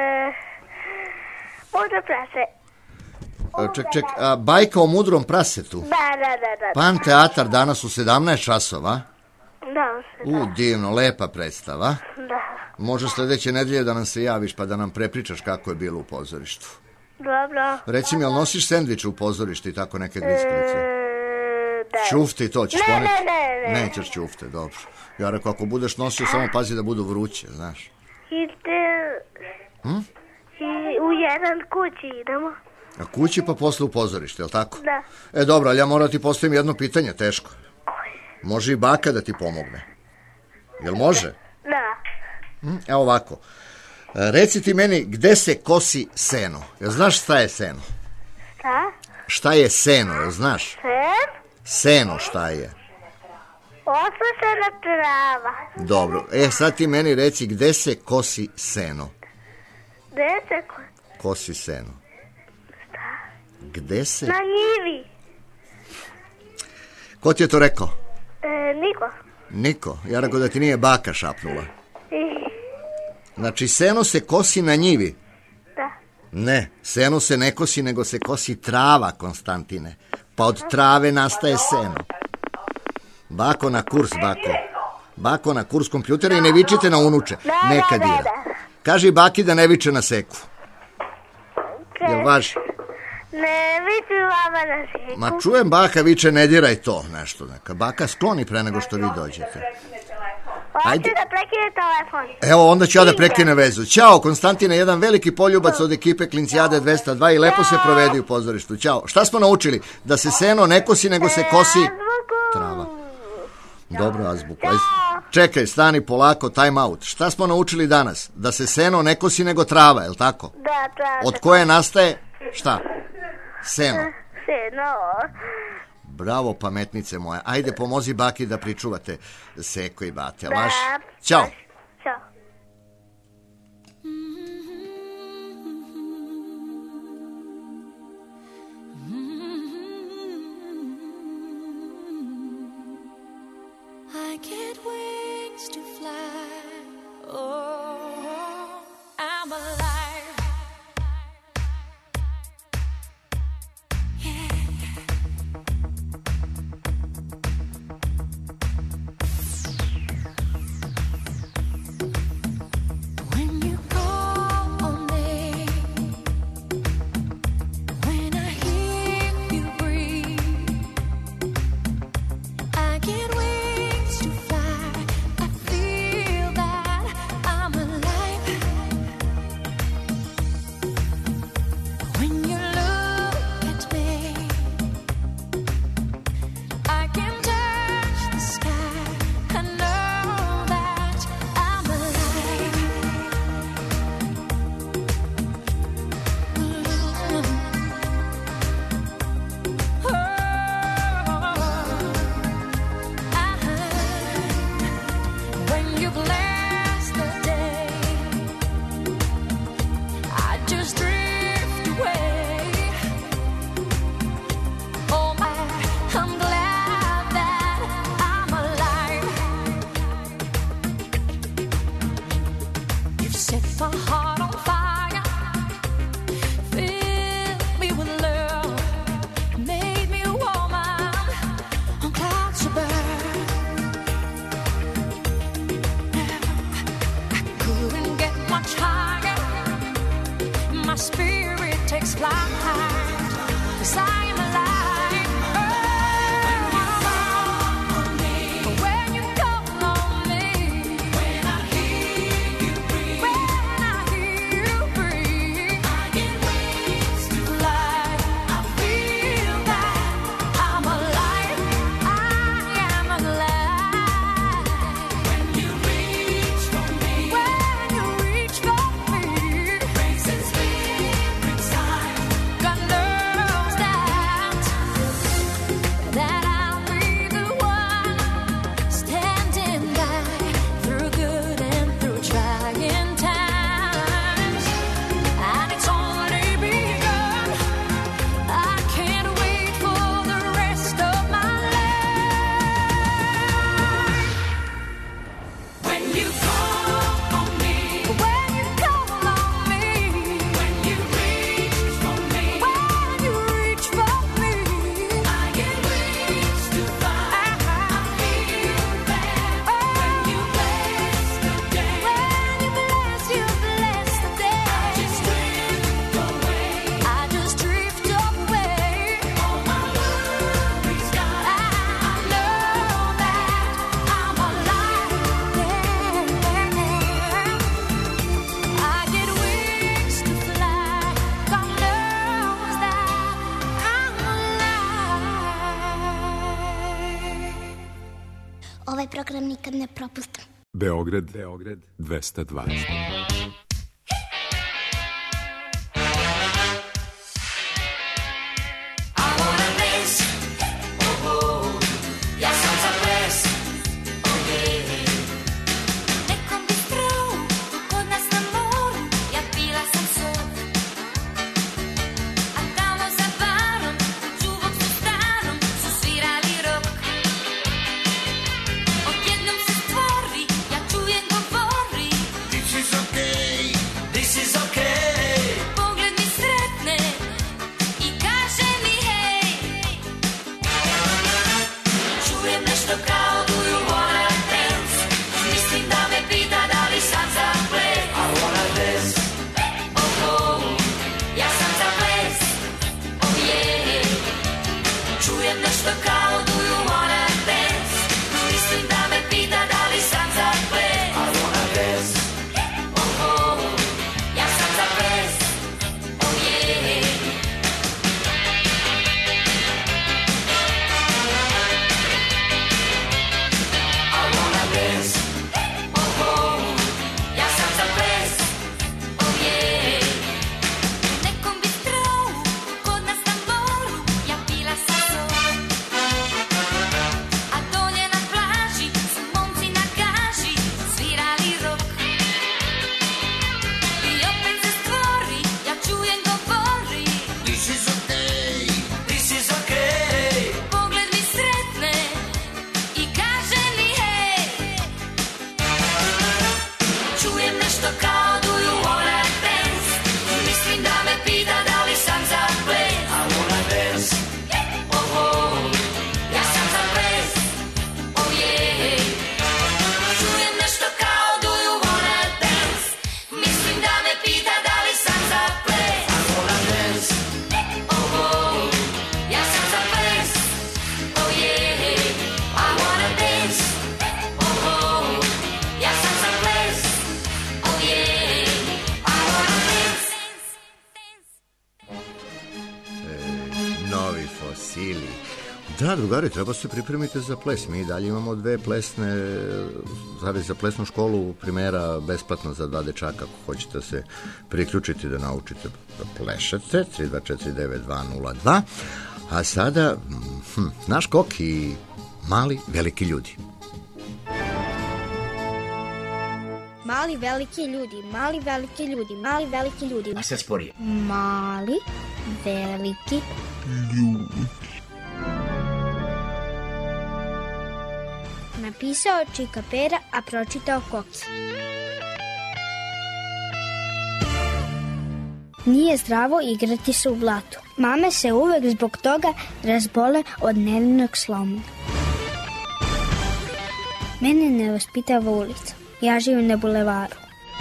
Mudro prase. Ček, bajka o mudrom prasetu? Da. Pan teatar danas u 17 časova? Da. Divno, lepa predstava. Da. Može sljedeće nedelje da nam se javiš pa da nam prepričaš kako je bilo u pozorištu. Dobro. Reci mi, jel nosiš sendviče u pozorištu i tako neke grickalice? Da. Čufte i to ćeš poneti? Ne. Nećeš čufte, dobro. Ja rekao, ako budeš nosio, samo pazi da budu vruće, znaš. I u jedan kući idemo. A kući pa posle u pozorište, jel tako? Da. Dobro, ali ja moram ti postavim jedno pitanje, teško. Može i baka da ti pomogne? Jel može? Da. Evo ovako. Reci ti meni, gde se kosi seno? Jel znaš šta je seno? Šta? Šta je seno, jel znaš? Seno šta je? Osušena trava. Dobro, sad ti meni reci gde se kosi seno? Gde se kosi seno? Gde se? Na njivi. Ko ti je to rekao? Niko. Niko? Ja rekao da ti nije baka šapnula. Znači, seno se kosi na njivi? Da. Ne, seno se ne kosi, nego se kosi trava, Konstantine. Pa od trave nastaje seno. Bako na kurs, bako. Bako na kurs kompjutera i ne vičite na unuče. Neka dira. Kaži baki da ne viče na seku. Jel važi? Ne viči vama na seku. Ma čujem baka viče, ne diraj to nešto. Neka baka skloni pre nego što vi dođete. Hoću da prekine telefon. Evo, onda ću ja da prekine vezu. Ćao, Konstantine, jedan veliki poljubac od ekipe Klincijade 202 i lepo se provedi u pozorištu. Ćao. Šta smo naučili? Da se seno ne kosi, nego se kosi trava. Dobro, azbuku. Čekaj, stani polako, time out. Šta smo naučili danas? Da se seno ne kosi, nego trava, je li tako? Da, trava. Od koje nastaje šta? Seno. Seno. Bravo, pametnice moja. Ajde, pomozi baki da pričuvate Seko i Bate. Laš? Ćao. Ćao. I get wings to fly. Oh, I'm alive. Yeah. When you call on me, when I hear you breathe, I get wings to fly. I feel that I'm alive. When you look at me, I can touch the sky. I know that I'm alive. When you bless the day, I just drift away. Oh my, I'm glad that I'm alive. You've set my heart on fire, filled me with love, made me a woman on clouds above. Couldn't get much higher. My spirit takes flight, 'cause I am alive. When you call on me, when I hear you breathe, I get wings to fly. I feel that I'm alive. I am alive. When you reach for me, grace and spirit's time. God knows that I'll be the one standing by through good and through trying times. And it's only begun. I can't wait for the rest of my life. When you call on me, when you call on me, when you reach for me, when you reach for me, I get wings to fly. I feel that when you bless the day, when you bless the day, I just drift away. I just drift away. All my worries gone. I know that I'm alive. I get wings to fly. God knows that I'm alive. Ovaj program nikad ne propustim. Beograd 202. I wanna race, oh, fosili. Da, drugari, treba se pripremiti za ples. Mi dalje imamo 2 plesne, Savez za plesnu školu primera besplatno za 2 dečaka. Ako hoćete se priključiti da naučite da plešete, 3249-202. A sada, naš Kok i mali veliki ljudi. Mali veliki ljudi, mali veliki ljudi, mali veliki ljudi. A sad sporije. Mali veliki Ljudi. Napisao Čika Pera, a pročitao Koki. Nije zdravo igrati se u blatu. Mame se uvek zbog toga razbole od nevinog sloma. Mene ne vaspitava ulica. Ja živim na bulevaru.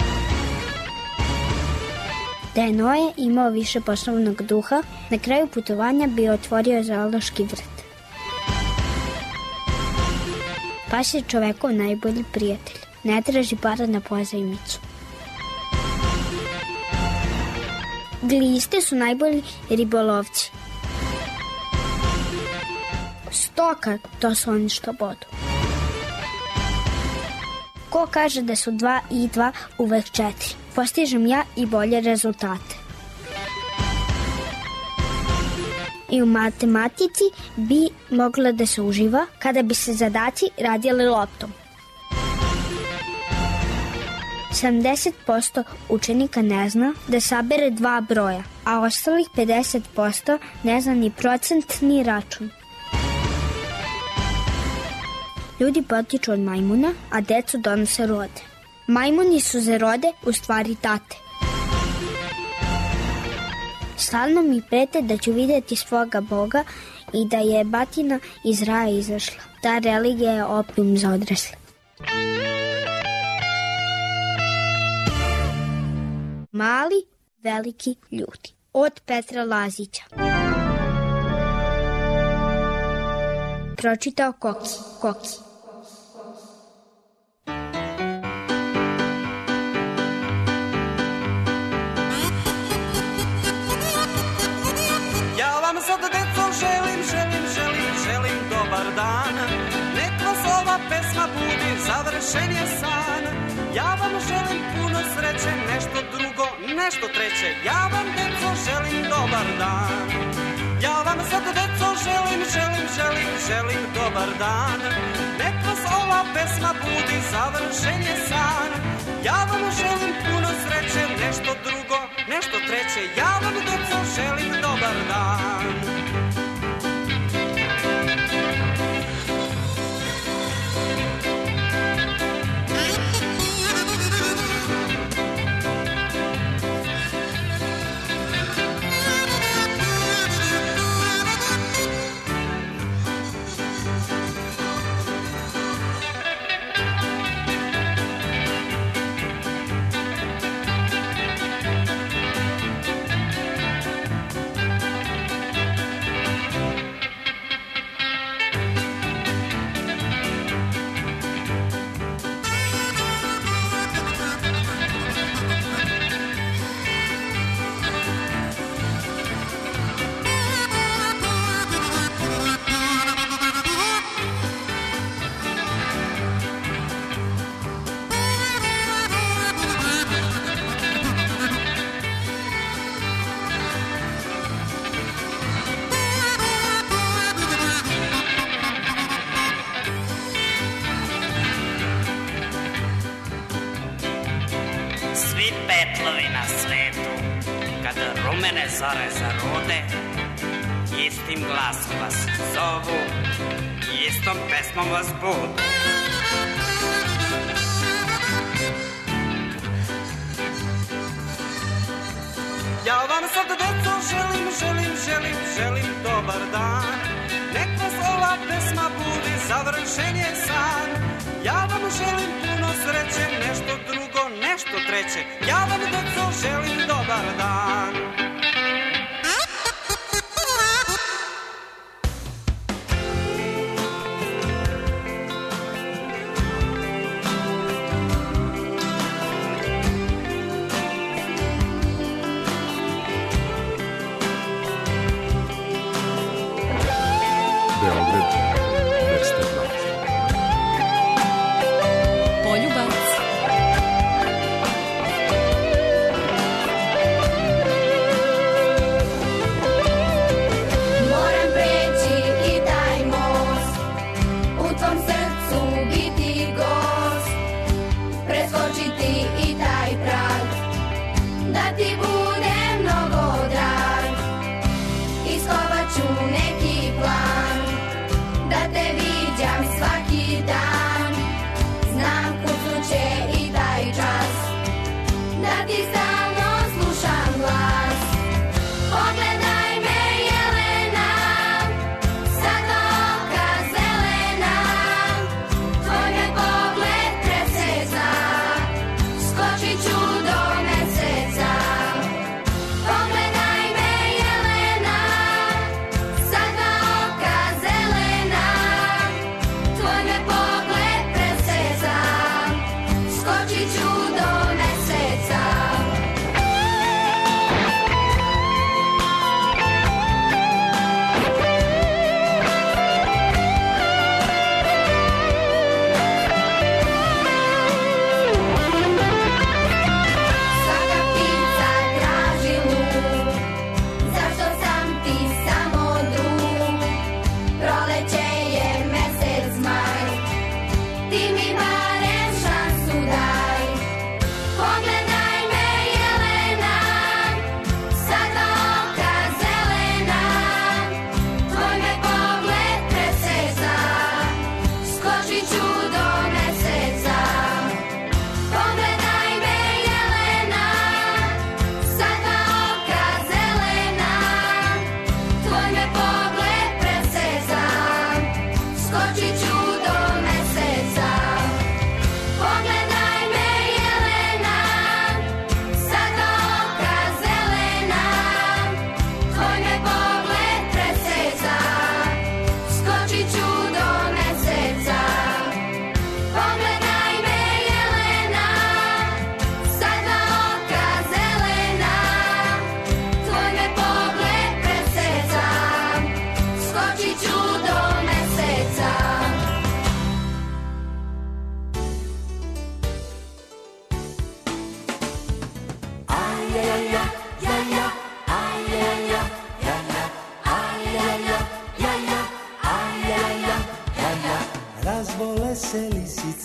Da je Noe imao više poslovnog duha, na kraju putovanja bi otvorio zoološki vrt. Pas je čovekov najbolji prijatelj. Ne traži para na pozajmicu. Gliste su najbolji ribolovci. Stoka, to su oni što bodu. Ko kaže da su 2 i 2 uvek 4? Postižem ja i bolje rezultate. I u matematici bi mogla da se uživa kada bi se zadaci radili loptom. 70% učenika ne zna da sabere 2 broja, a ostalih 50% ne zna ni procent ni račun. Ljudi potiču od majmuna, a decu donose rode. Majmuni su za rode u stvari tate. Stalno mi prete da ću vidjeti svoga Boga i da je batina iz raja izašla. Ta religija je opijum za odrasle. Mali, veliki ljudi. Od Petra Lazića. Pročitao Koki. Ja vam sad, deco, želim dobar dan. Nek vas ova pesma budi, završen je san. Ja vam želim puno sreće, nešto drugo, nešto treće. Ja vam, deco, želim dobar dan. Ja vam sad, deco, želim dobar dan. Nek vas ova pesma budi, završen je san. Ja vam želim puno sreće, nešto drugo, nešto treće. Ja vam, deco, želim dobar dan. rumene zore zarode, istim glasom vas zovu, istom pesmom vas budu. Ja vam sad, deco, želim dobar dan. Nek vas ova pesma budi, završen je san. Ja vam želim puno sreće, nešto drugo, nešto treće. Ja vam, deco, želim dobar dan.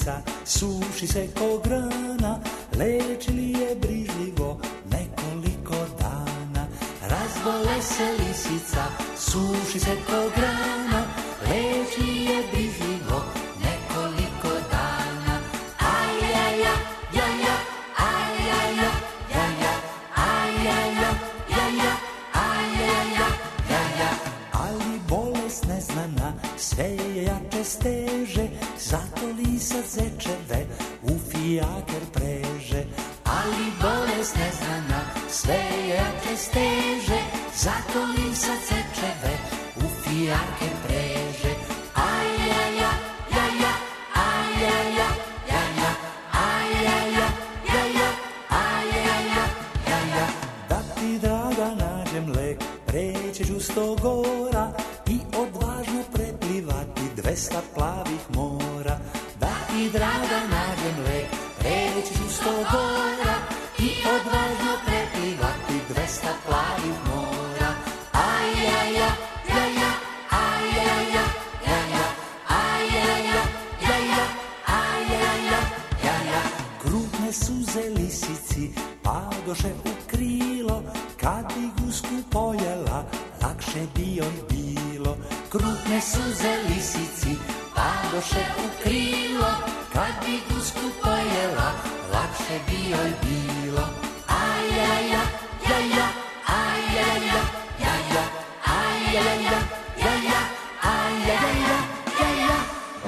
lisica, suši se ko grana, leči li je brižljivo nekoliko dana. Razbole se lisica, suši se ko grana, leči li je brižljivo nekoliko dana. Ajaja, jaja, ajaja, jaja, ajaja, jaja, ajaja, jaja. Ali bolest neznana sve je jače steže, zato lisac zečeve u fijaker preže. Ali bolest neznana sve je jače steže, zato lisac zečeve u fijaker preže. Ajaja, jaja, ajaja, jaja, ajaja, jaja, ajaja, jaja. Da ti draga nađem lek, preći ću 100 gora i odvažno preplivati 200 plavih mora. Da ti draga nađem lek, preći ću 100 gora i odvažno preplivati 200 plavih mora. Ajaja, jaja, ajaja, jaja, ajaja, jaja, ajaja, jaja. Krupne suze lisici padoše u krilo, kad bi gusku pojela, lakše bi joj bilo. Krupne suze lisici padoše u krilo, kad bi gusku pojela, lakše bi joj bilo. Ajaja, jaja, ajaja, jaja, ajaja, jaja, ajaja, jaja.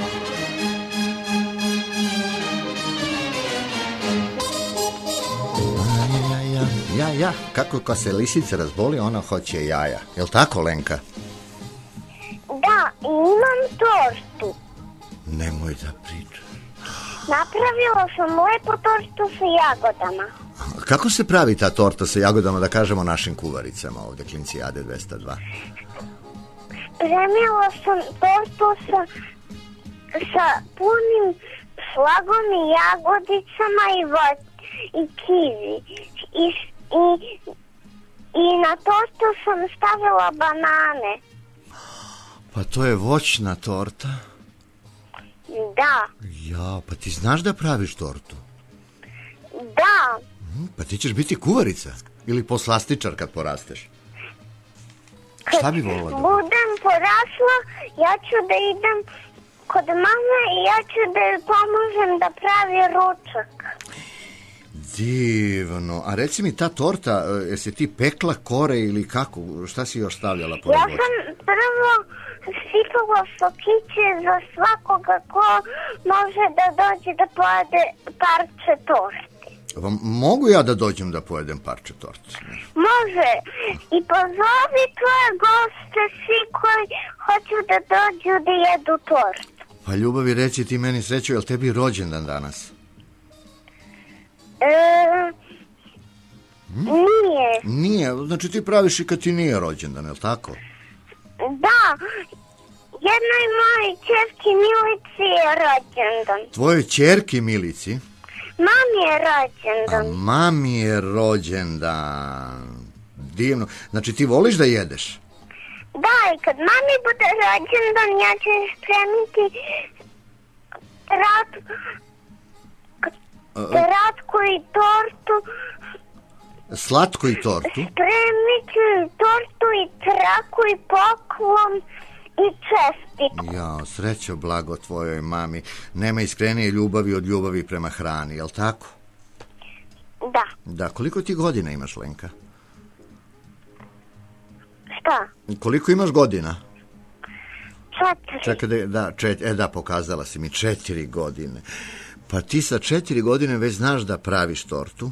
Ja, kako kad se lisica razboli, ona hoće jaja. Jel tako, Lenka? Da, imam tortu. Nemoj da pričaš. Napravila sam lepu tortu sa jagodama. Kako se pravi ta torta sa jagodama, da kažemo našim kuvaricama ovde, Klincijade 202? Spremila sam tortu sa punim šlagom i jagodicama i kiwi. I na tortu sam stavila banane. Pa to je voćna torta? Da. Ja, pa ti znaš da praviš tortu? Da. Pa ti ćeš biti kuvarica ili poslastičar kad porasteš? Šta bi volila da budem porasla, ja ću da idem kod mame i ja ću da joj pomožem da pravi ručak. Divno. A reci mi, ta torta, jesi ti pekla kore ili kako? Šta si još stavljala pored voća? Ja sam prvo sipala sokiće za svakoga ko može da dođe da pojede parče torte. Mogu ja da dođem da pojedem parče torte? Može. I pozovi tvoje goste, svi koji hoću da dođu da jedu tortu. Pa ljubavi, reci ti meni sreću, je li tebi rođendan danas? Nije. Nije, znači ti praviš i kad ti nije rođendan, je li tako? Da, jednoj mojoj ćerki Milici je rođendan. Tvojoj ćerki Milici? Mami je rođendan. A mami je rođendan. Divno. Znači ti voliš da jedeš? Da, i kad mami bude rođendan, ja ću spremiti Slatku i tortu. Slatku i tortu? Spremit ću tortu i traku i poklon i čestitku. Jao, srećo, blago tvojoj mami. Nema iskrenije ljubavi od ljubavi prema hrani, jel tako? Da. Da, koliko ti godina imaš, Lenka? Šta? Koliko imaš godina? 4. Čekaj, da, pokazala si mi 4 godine. Pa ti sa 4 godine već znaš da praviš tortu?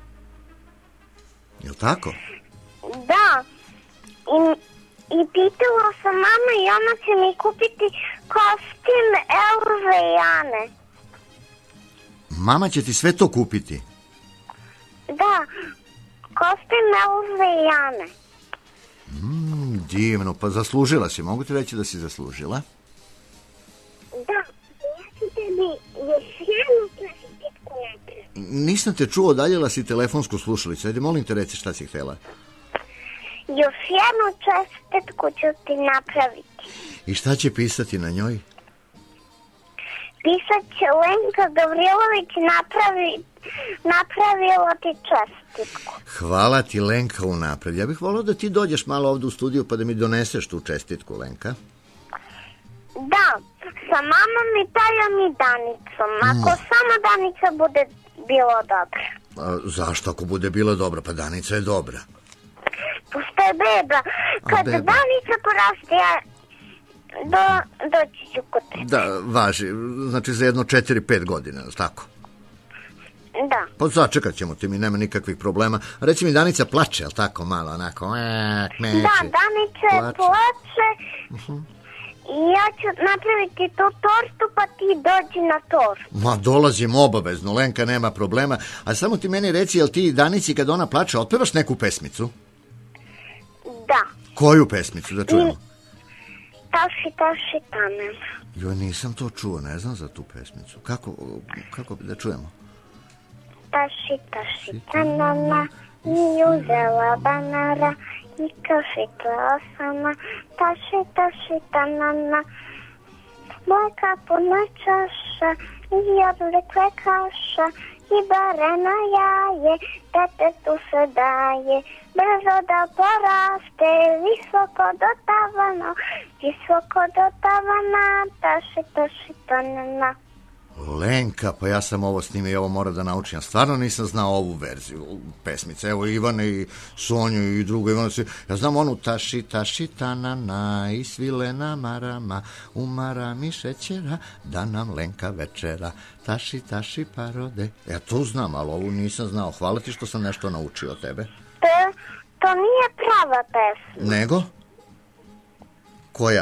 Jel tako? Da. I pitala sam mama i ona će mi kupiti kostim Elze i Ane. Mama će ti sve to kupiti? Da, kostim Elze i Ane. Divno, pa zaslužila si, mogu ti reći da si zaslužila? Da, ja ću tebi još jednu čestitku napraviti. Nisam te čuo, daljela si telefonsku slušalicu, ajde molim te reci šta si htjela. Još jednu čestitku ću ti napraviti. I šta će pisati na njoj? Pisać će Lenka Gavrilović, napravila ti čestitku. Hvala ti, Lenka, unapred. Ja bih volao da ti dođeš malo ovde u studiju pa da mi doneseš tu čestitku, Lenka. Da, sa mamom i Tajom i Danicom. Ako samo Danica bude bilo dobro. Zašto ako bude bilo dobro? Pa Danica je dobra. Pošto je beba. Kad Danica poraste, ja doći ću kod tebe. Da, važi. Znači za jedno 4-5 godina, tako? Da. Pa začekat ćemo ti, mi nema nikakvih problema. Reci mi, Danica plače, jel tako malo, onako? Meče. Da, Danica plače. I ja ću napraviti tu tortu, pa ti dođi na tortu. Ma, dolazim obavezno, Lenka, nema problema. A samo ti meni reci, jel ti Danici kad ona plače, otpevaš neku pesmicu? Da. Koju pesmicu, da čujemo? Taši, taši, tanem. Joj, nisam to čuo, ne znam za tu pesmicu. Kako da čujemo? Taši, taši, tanana, i uzela banara, i kašitla sama, taši, taši, tanana. Mleka puna čaša, i jablekve kaša, i barena jaje, detetu se daje, brzo da poraste, visoko do tavana, taši, taši, tanana. Lenka, pa ja sam ovo snimio i ovo moram da naučim. Ja stvarno nisam znao ovu verziju pesmice. Evo Ivane i Sonju i drugo Ivane. Ja znam onu taši, taši, tanana i svilena marama, umara mi šećera, da nam Lenka večera. Taši, taši, parode. Ja to znam, ali ovu nisam znao. Hvala ti što sam nešto naučio od tebe. To nije prava pesma. Nego? Koja?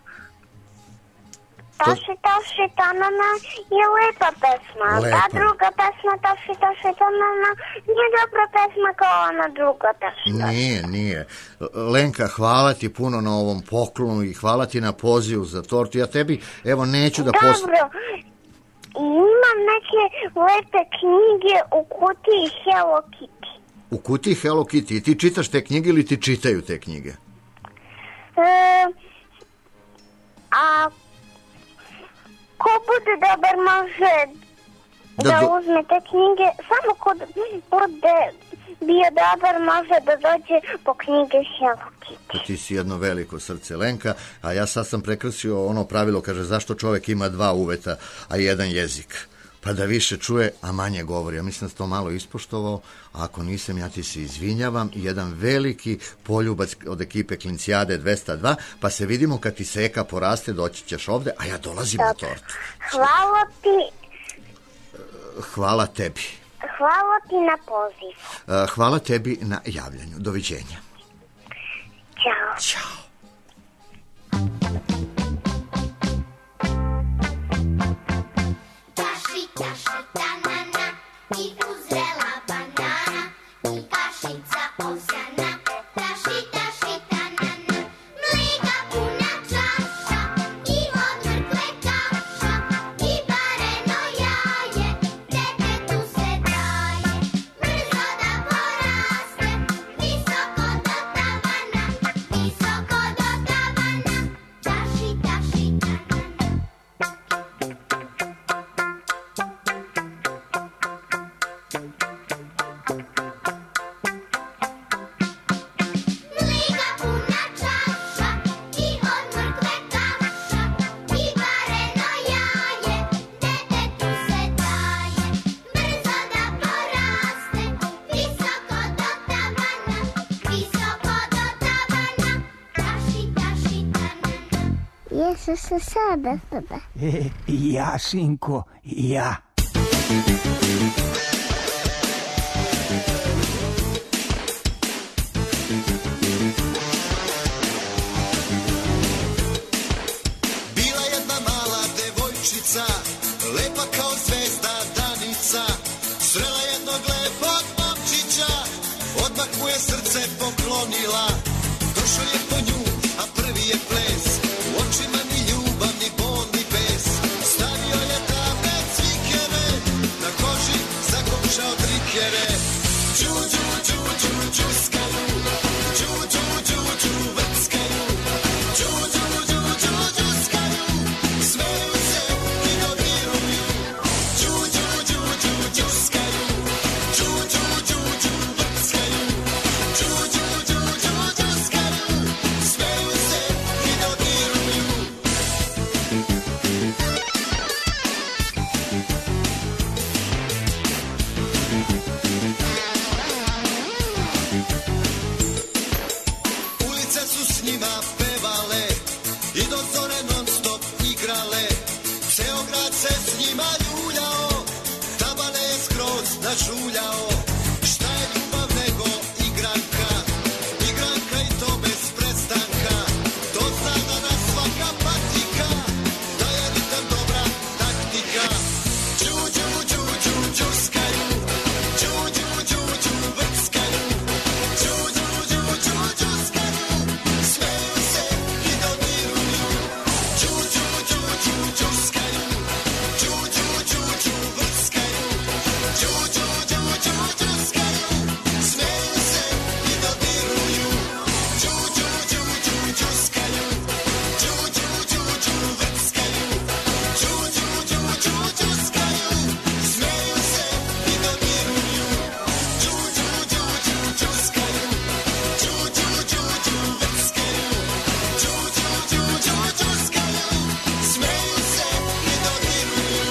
Taši, taši, tanana je lepa pesma. Lepa. Ta druga pesma, taši, taši, tanana, nije dobra pesma kao ona druga pesma. Nije. Lenka, hvala ti puno na ovom poklonu i hvala ti na pozivu za tortu. Ja tebi, evo, neću da Dobro, imam neke lepe knjige u kutiji Hello Kitty. U kutiji Hello Kitty. I ti čitaš te knjige ili ti čitaju te knjige? Ko bude dobar može da uzme te knjige, samo ko bude bio dobar može da dođe po knjige Hello Kitty. Ti si jedno veliko srce, Lenka, a ja sad sam prekrstio ono pravilo, kaže, zašto čovek ima 2 uveta, a 1 jezik? Pa da više čuje, a manje govori. Ja mislim da sam to malo ispoštovao, a ako nisam, ja ti se izvinjavam. Jedan veliki poljubac od ekipe Klincijade 202, pa se vidimo kad ti Seka poraste, doći ćeš ovde, a ja dolazim na tortu. Hvala ti. Hvala tebi. Hvala ti na poziv. Hvala tebi na javljanju. Doviđenja. Ćao. Ćao. Taši, tanana, i uzela banana, i kašica ovsjana. Taši, taši, tanana, mleka puna čaša, i od mrkve kaša, i bareno jaje, detetu se daje, brzo da poraste, visoko do tavana, taši, taši, tanana. Mleka puna čaša, i od mrkve kaša, i vareno jaje, detetu se daje, brzo da poraste, visoko do tavana, taši, taši, tanana. Jesu se sada tebe. Ja, sinko, ja. Bila jedna mala devojčica, lepa kao zvezda Danica, srela jednog lepog momčića, odmah mu je srce poklonila. Došao je po nju, a prvi je ples, u očima ni ljubav, ni bol, ni bes. Stavio je tamne cvikere, na koži zakomšao trikere. Đu, đu, đu, đu, džuskaju, đu, đu, đu, đu, vrckaju, đu, đu, đu, đu, džuskaju, smeju se i dobiru njima pevale i do zore non stop igrale. Ceo grad se s njima ljuljao, tabale je skroz nažuljao. Šta je ljubav nego igranka, igranka i to bez prestanka. To zna da nas svaka patika, da je ritam dobra taktika. Đu, đu, đu, đu, đuskaju, đu, đu, đu, đu, vrckaju, đu, đu, đu, đu, đuskaju, smeju se i dodiruju. Đu, đu, đu, đu, đuskaju, đu, đu, đu, đu, vrckaju, đu, đu, đu, đu, đuskaju, smeju se i dodiruju. Đu, đu, đu, đu, đuskaju, đu, đu, đu, đu, vrckaju, đu, đu, đu, đu, đuskaju, smeju se i dodiruju. Đu, đu, đu, đu, đuskaju, đu, đu, đu, đu, vrckaju, đu, đu, đu, đu, đuskaju, smeju se i dodiruju.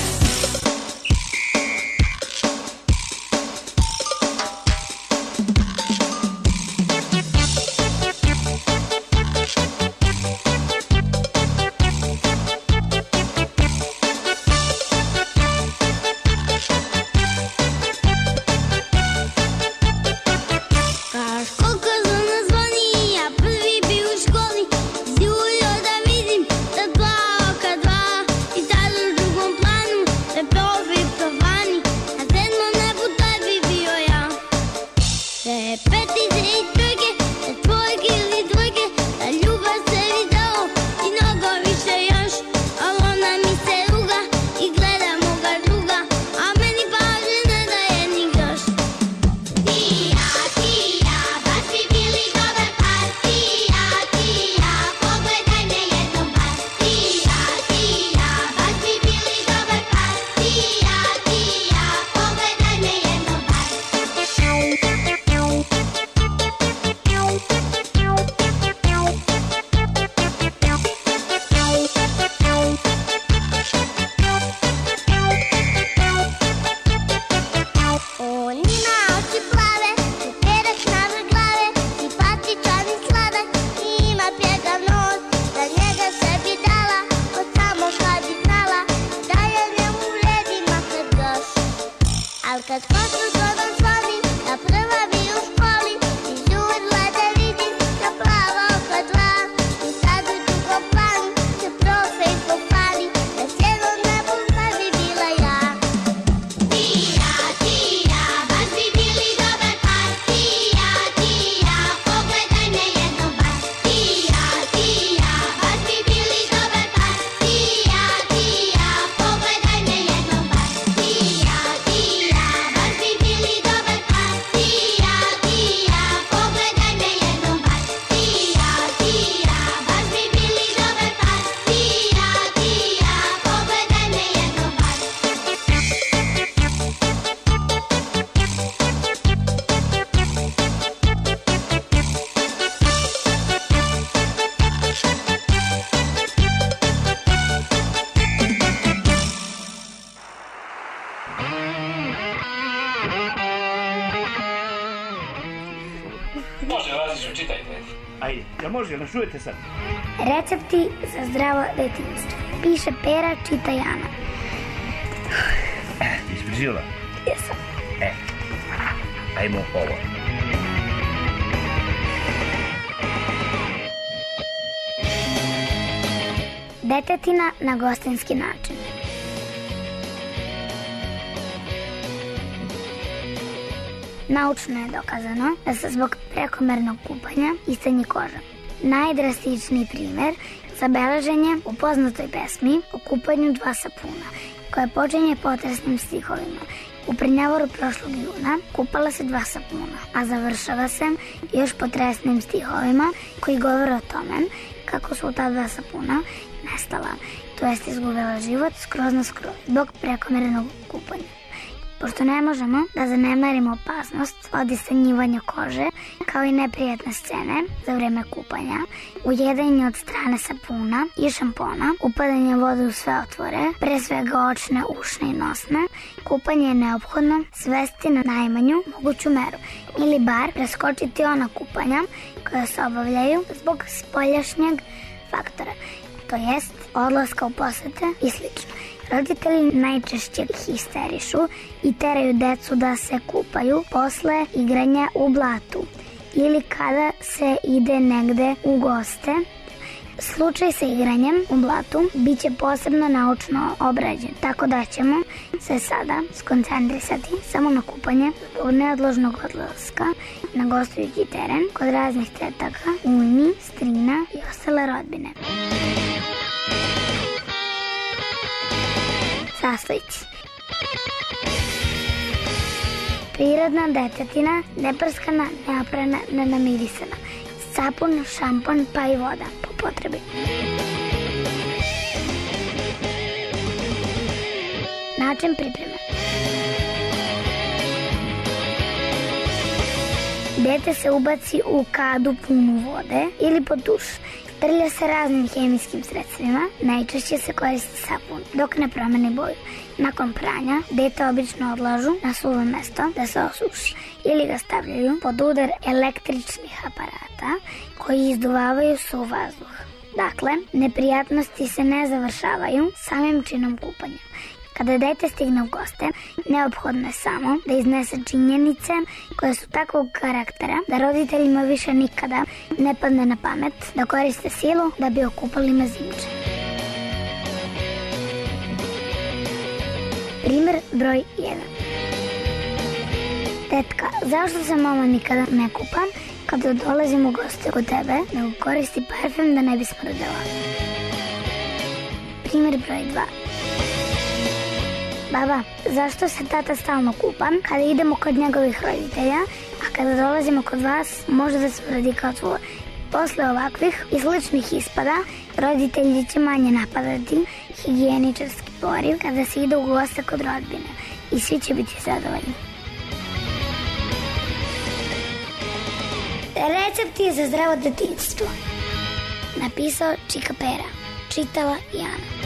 Kaš koliko zvona zvoni, ja prvi bi u školi zjurio da vidim da dva oka dva i tad u drugom planu da profi profani, na sedmom nebu tad bi bio ja. Sve petice i trojke, da tvojke ili dvojke, da ljubav se video i mnogo više još, ali ona mi se ruga i gleda moga druga, a meni pažnje ne daje ni groš. Ti ja, baš bi bili dobar par. Ti ja, pogledaj me jednom bar. Ti ja, baš bi bili dobar par. Ti ja, pogledaj me jednom bar. On ima oči plave, perak na vrh glave, simpatičan i sladak, ima pjegav nos, za njega se bi dala, od samo kad bi znala, da je njemu vredi makar groš. Al kad kosu zgodom slomim, da prva bi u školi, i žurla da vidim da plava oka dva, i sad u drugom planu se profe i pohvali, da cijelom nebu kad bi bila ja. Ti ja, baš bi bili dobar par. Ti ja, pogledaj me jednom bar. Ti ja, baš bi bili dobar par. Ti ja, pogledaj me jednom bar. Ti ja, baš bi bili dobar par. Ti ja, pogledaj me jednom bar. Ti ja, baš bi bili dobar par. Ti ja, pogledaj me jednom bar. Može, Laziću, čitajte. Ajde, jel može, jel nas čujete sad? Recepti za zdravo detinjstvo. Piše Pera, čita Jana. Ispričila? Jesam. Ajmo ovo. Detetina na gostinski način. Naučno je dokazano da se zbog prekomernog kupanja istanji koža. Najdrastičniji primer zabeležen je u poznatoj pesmi o kupanju dva sapuna, koja počinje potresnim stihovima. U Prnjavoru prošlog juna kupala se dva sapuna, a završava se još potresnim stihovima koji govore o tome kako su ta dva sapuna nestala, to jest izgubila život skroz na skroz, zbog prekomernog kupanja. Pošto ne možemo da zanemarimo opasnost od istanjivanja kože, kao i neprijatne scene za vreme kupanja, ujedanje od strane sapuna i šampona, upadanje vode u sve otvore, pre svega očne, ušne i nosne, kupanje je neophodno svesti na najmanju moguću meru ili bar preskočiti ona kupanja koja se obavljaju zbog spoljašnjeg faktora, to jest odlaska u posete i slično. Roditelji najčešće histerišu i teraju decu da se kupaju posle igranja u blatu ili kada se ide negde u goste. Slučaj sa igranjem u blatu bit će posebno naučno obrađen, tako da ćemo se sada skoncentrisati samo na kupanje zbog neodložnog odlaska na gostujući teren kod raznih tetaka, ujmi, strina i ostale rodbine. Sastojci. Prirodna detetina, neprskana, neoprana, nenamirisana. Sapun, šampon, pa i voda po potrebi. Način pripreme. Dete se ubaci u kadu punu vode ili pod duš. Trlja se raznim hemijskim sredstvima, najčešće se koristi sapun, dok ne promeni boju. Nakon pranja, dete obično odlažu na suvo mesto da se osuši ili ga stavljaju pod udar električnih aparata koji izduvavaju suv vazduh. Dakle, neprijatnosti se ne završavaju samim činom kupanja. Kada dete stigne u goste, neophodno je samo da iznese činjenice koje su takvog karaktera da roditeljima više nikada ne padne na pamet da koriste silu da bi okupali mezimiče. Primer broj 1. Tetka, zašto se mama nikada ne kupa kada dolazim u goste kod tebe, nego koristi parfem da ne bi smrdela? Primer broj 2. Baba, zašto se tata stalno kupa kada idemo kod njegovih roditelja, a kada dolazimo kod vas može da smrdi kao tvoj? Posle ovakvih i sličnih ispada, roditelji će manje napadati higijeničarski poriv kada se ide u goste kod rodbine i svi će biti zadovoljni. Recepti za zdravo detinjstvo. Napisao Čika Pera. Čitala Jana.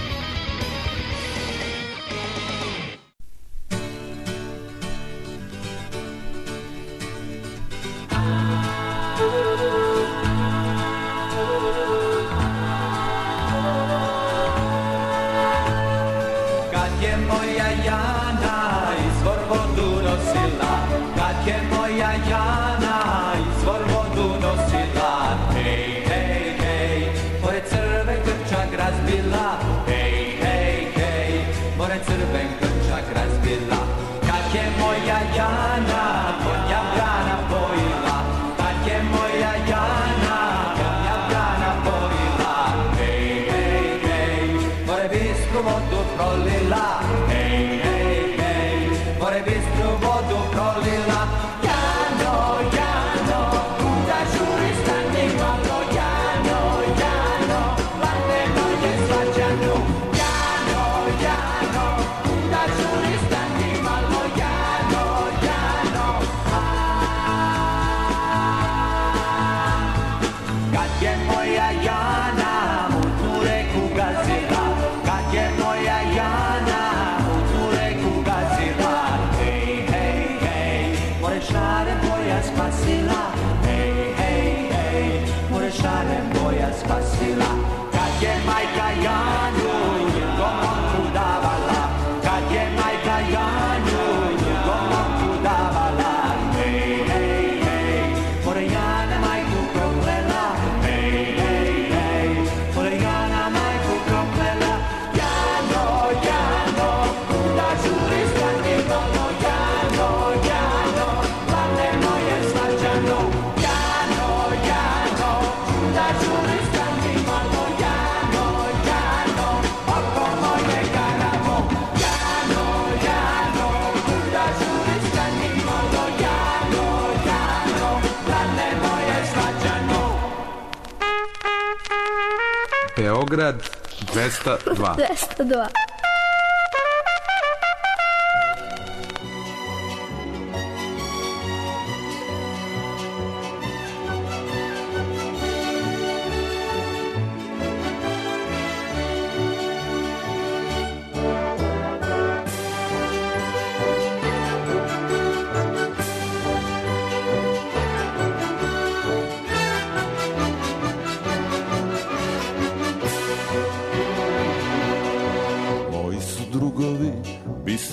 Beograd 202. 202.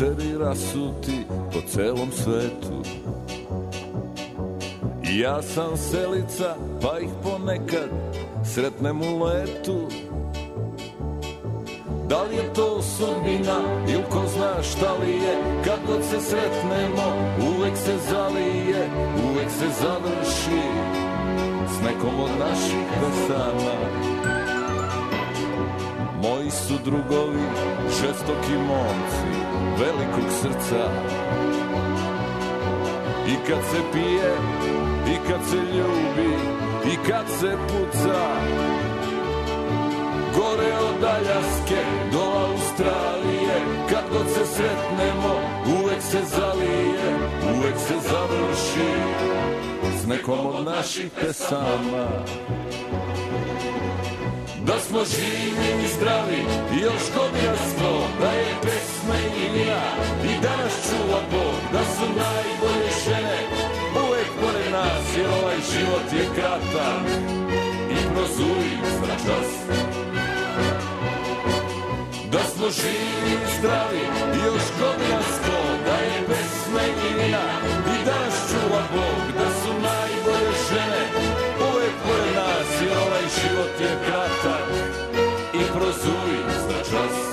oficeri rasuti po celom svetu. Ja sam selica, pa ih ponekad sretnem u letu. Da li je to sudbina ili ko zna šta li je, kad god se sretnemo uvek se zalije, uvek se završi s nekom od naših pesama. Moji su drugovi žestoki momci velikog srca, i kad se pije, i kad se ljubi, i kad se puca. Gore od Aljaske do Australije, kad god se sretnemo, uvek se zalije, uvek se završi s nekom od naših pesama. Da smo živi i zdravi i još godina 100, da je pesma i vina i da nas čuva Bog, da su najbolje žene uvek pored nas, jer ovaj život je kratak i prozuri za čas. Da smo živi i zdravi i još godina 100, da je pesma i vina i da nas čuva Bog, da su najbolje žene uvek pored nas, jer ovaj život je kratak i prozuri za čas.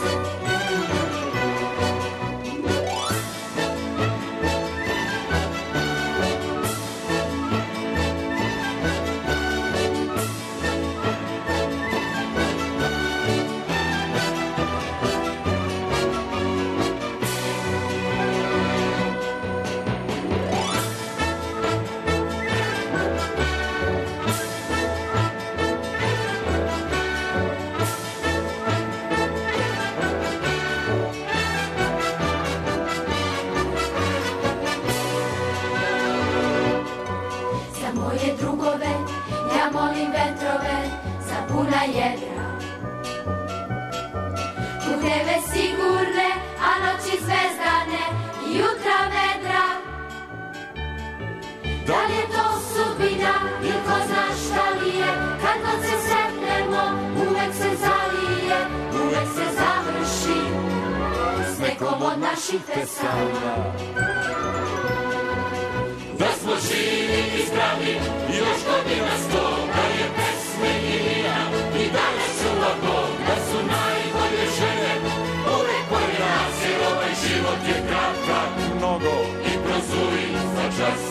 Da smo živi i zdravi i još godina 100, da je pesme i vina i da nas čuva Bog, da su najbolje žene uvek pored nas, jer ovaj život je kratak mnogo i prozuri za čas.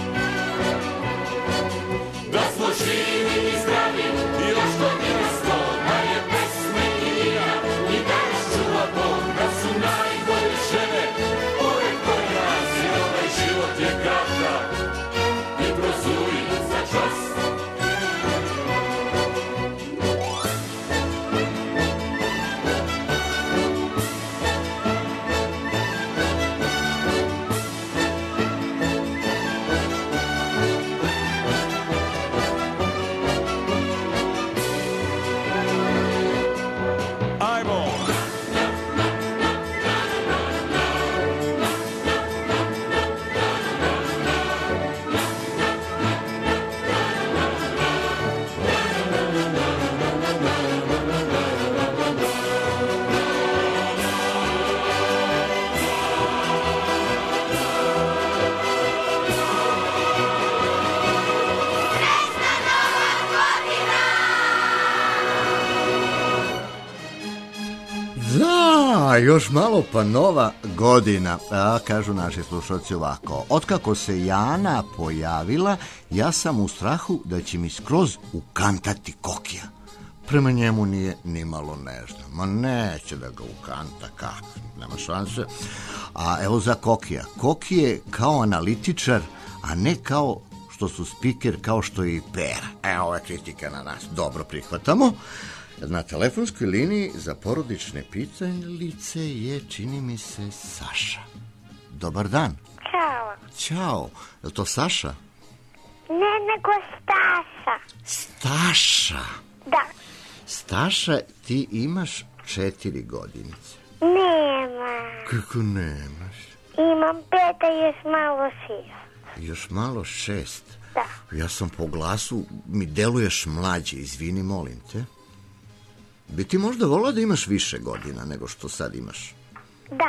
Da smo živi i zdravi i još godina 100, da je pesme i vina i da nas čuva Bog, da su najbolje žene uvek pored nas, jer ovaj život je kratak i prozuri za čas. Još malo pa nova godina, a kažu naši slušalci ovako: otkako se Jana pojavila, ja sam u strahu da će mi skroz ukantati Kokija. Prema njemu nije ni malo nežna, ma neće da ga ukanta, kako, nema šanse. A evo za Kokija, Koki je kao analitičar, a ne kao što su spiker, kao što je i Pera. Evo je kritika na nas, dobro prihvatamo. Na telefonskoj liniji za porodične pitalice je, čini mi se, Saša. Dobar dan. Ćao. Ćao. Je li to Saša? Ne, nego Staša. Staša? Da. Staša, ti imaš 4 godinice. Nema. Kako nemaš? Imam 5, a još malo 6. Još malo 6? Da. Ja sam po glasu, mi deluješ mlađe, izvini, molim te. Bi ti možda volila da imaš više godina nego što sad imaš? Da.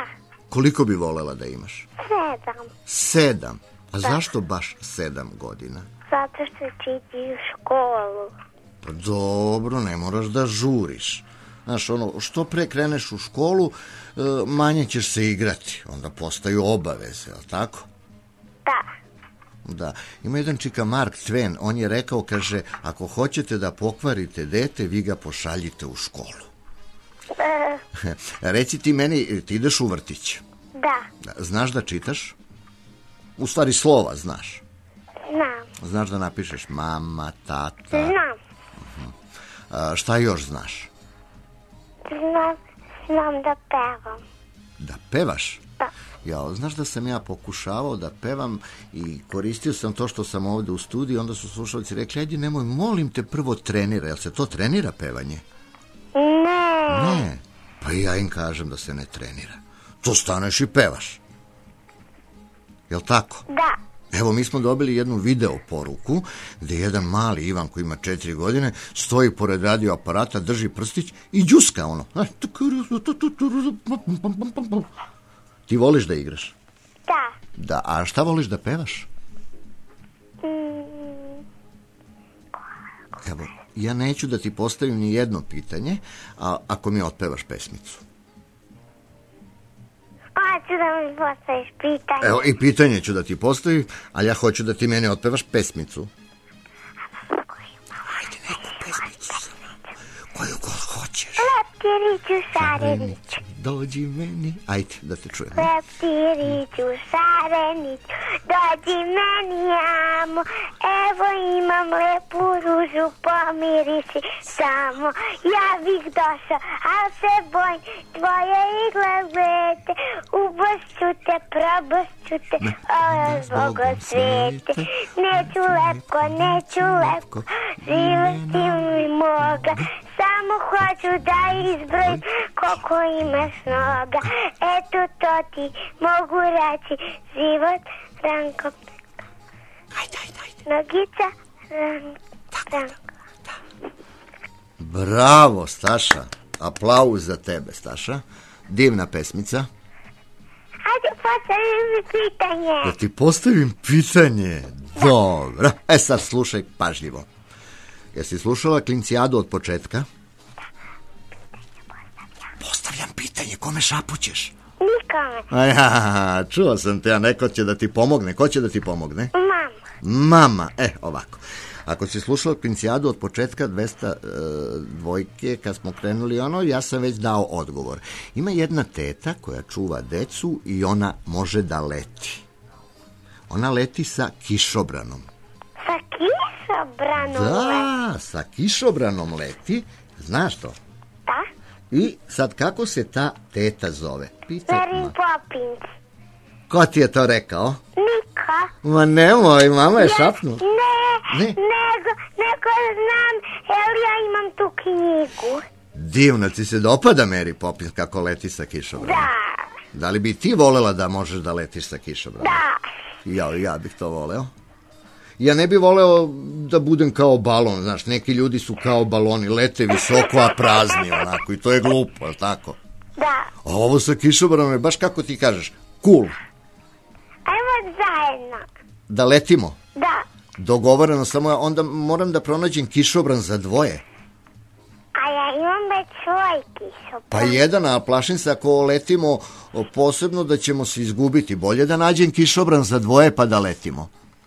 Koliko bi volela da imaš? 7. 7. A zašto baš 7 godina? Zato što će ići u školu. Pa dobro, ne moraš da žuriš. Znaš, što pre kreneš u školu, manje ćeš se igrati. Onda postaju obaveze, ali tako? Da. Ima jedan čika Mark Twain, on je rekao, kaže, ako hoćete da pokvarite dete, vi ga pošaljite u školu. Reci ti meni, ti ideš u vrtić? Da. Znaš da čitaš? U stvari slova znaš? Znam. Znaš da napišeš mama, tata? Znam. Šta još znaš? Znam da pevam. Da pevaš? Da. Ja, znaš da sam ja pokušavao da pevam i koristio sam to što sam ovde u studiju, onda su slušalci rekli, ajde nemoj, molim te prvo trenira, jel se to trenira pevanje? Ne. Pa ja im kažem da se ne trenira. To staneš i pevaš. Jel tako? Da. Evo, mi smo dobili jednu video poruku gde jedan mali Ivan koji ima 4 godine stoji pored radio aparata, drži prstić i đuska ono. Ti voliš da igraš? Da, a šta voliš da pevaš? Evo, ja neću da ti postavim ni jedno pitanje, a ako mi otpevaš pesmicu. Hoću da mi postaviš pitanje. Evo, i pitanje ću da ti postavim, ali ja hoću da ti meni otpevaš pesmicu. Ajde, neku pesmicu samo. Koju god hoćeš. Leptiriću, šareniću. Dođi meni. Ajde, da te čujem. Leptiriću, šareniću, dođi meni, amo. Evo imam lepu ružu, pomiriši samo. Ja bih došao, al se bojim, tvoje iglete. Ubošću te, probošću te, ovo zbogo svete. Neću lepko, životi mi moga. Samo hoću da izbrojim koliko imaš noga. Eto to ti mogu reći, život ranko. Ajde. Nogica ranko. Bravo, Staša. Aplauz za tebe, Staša. Divna pesmica. Ajde, postavim mi pitanje. Da ti postavim pitanje? Dobro. Sad slušaj pažljivo. Jesi slušala Klincijadu od početka? Postavljam pitanje, kome šapućeš? Nikome. Čuo sam te, a neko će da ti pomogne. Ko će da ti pomogne? Mama. Ovako. Ako si slušala Klincijadu od početka 200 dvojke, kad smo krenuli ja sam već dao odgovor. Ima jedna teta koja čuva decu i ona može da leti. Ona leti sa kišobranom. Sa kišobranom? Da, sa kišobranom leti. Znaš to? Da. I sad kako se ta teta zove? Mary Poppins. Ko ti je to rekao? Niko. Ma nemoj, mama je šapnu. Ne, nego znam, jer ja imam tu knjigu. Divno, ti se dopada Mary Poppins kako leti sa kišobranom? Da li bi ti volela da možeš da letiš sa kišobranom? Da. Ja bih to voleo. Ja ne bih voleo da budem kao balon, znaš, neki ljudi su kao baloni, lete visoko, a prazni, onako, i to je glupo, je li tako? Da. A ovo sa kišobranom je baš kako ti kažeš, cool. Ajmo zajedno. Da letimo? Da. Dogovoreno, samo onda moram da pronađem kišobran za dvoje. A ja imam već svoj kišobran. Pa jedan, a plašim se ako letimo posebno da ćemo se izgubiti. Bolje da nađem kišobran za dvoje pa da letimo.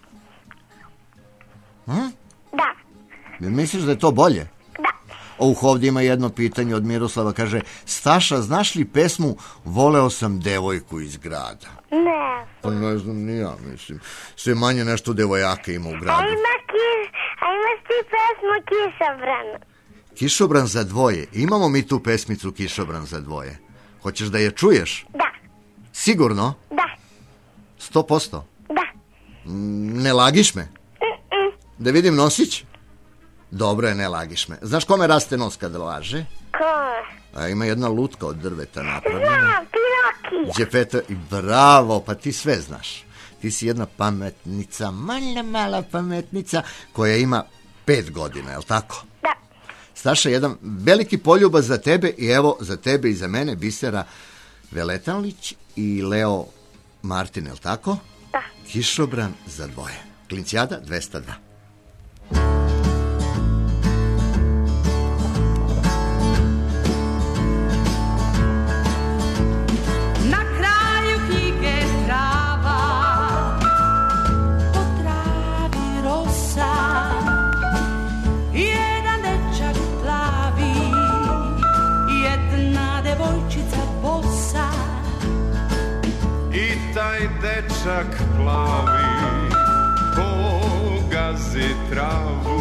Da. Misliš da je to bolje? Da. Ovdje ima jedno pitanje od Miroslava, kaže, Staša, znaš li pesmu Voleo sam devojku iz grada? Ne. Pa ne znam ni ja, mislim. Sve manje nešto devojaka ima u gradu. A imaš ti pesmu Kišobran? Kišobran za dvoje. Imamo mi tu pesmicu Kišobran za dvoje. Hoćeš da je čuješ? Da. Sigurno? Da. 100%? Da. Ne lagiš me? Da vidim nosić? Dobro je, ne lagiš me. Znaš kome raste nos kada laže? Ko? Ima jedna lutka od drveta napravljena. Znam, Pinokija. Đefeta, i bravo, pa ti sve znaš. Ti si jedna pametnica, mala pametnica, koja ima 5 godina, je li tako? Da. Staša, jedan veliki poljubaz za tebe i evo, za tebe i za mene, Bisera Veletanlić i Leo Martin, je li tako? Da. Kišobran za dvoje. Klincijada 202. Na kraju knjige trava, po travi rosa, jedan dečak plavi, jedna devojčica bosa. I taj dečak plavi pogazi travu,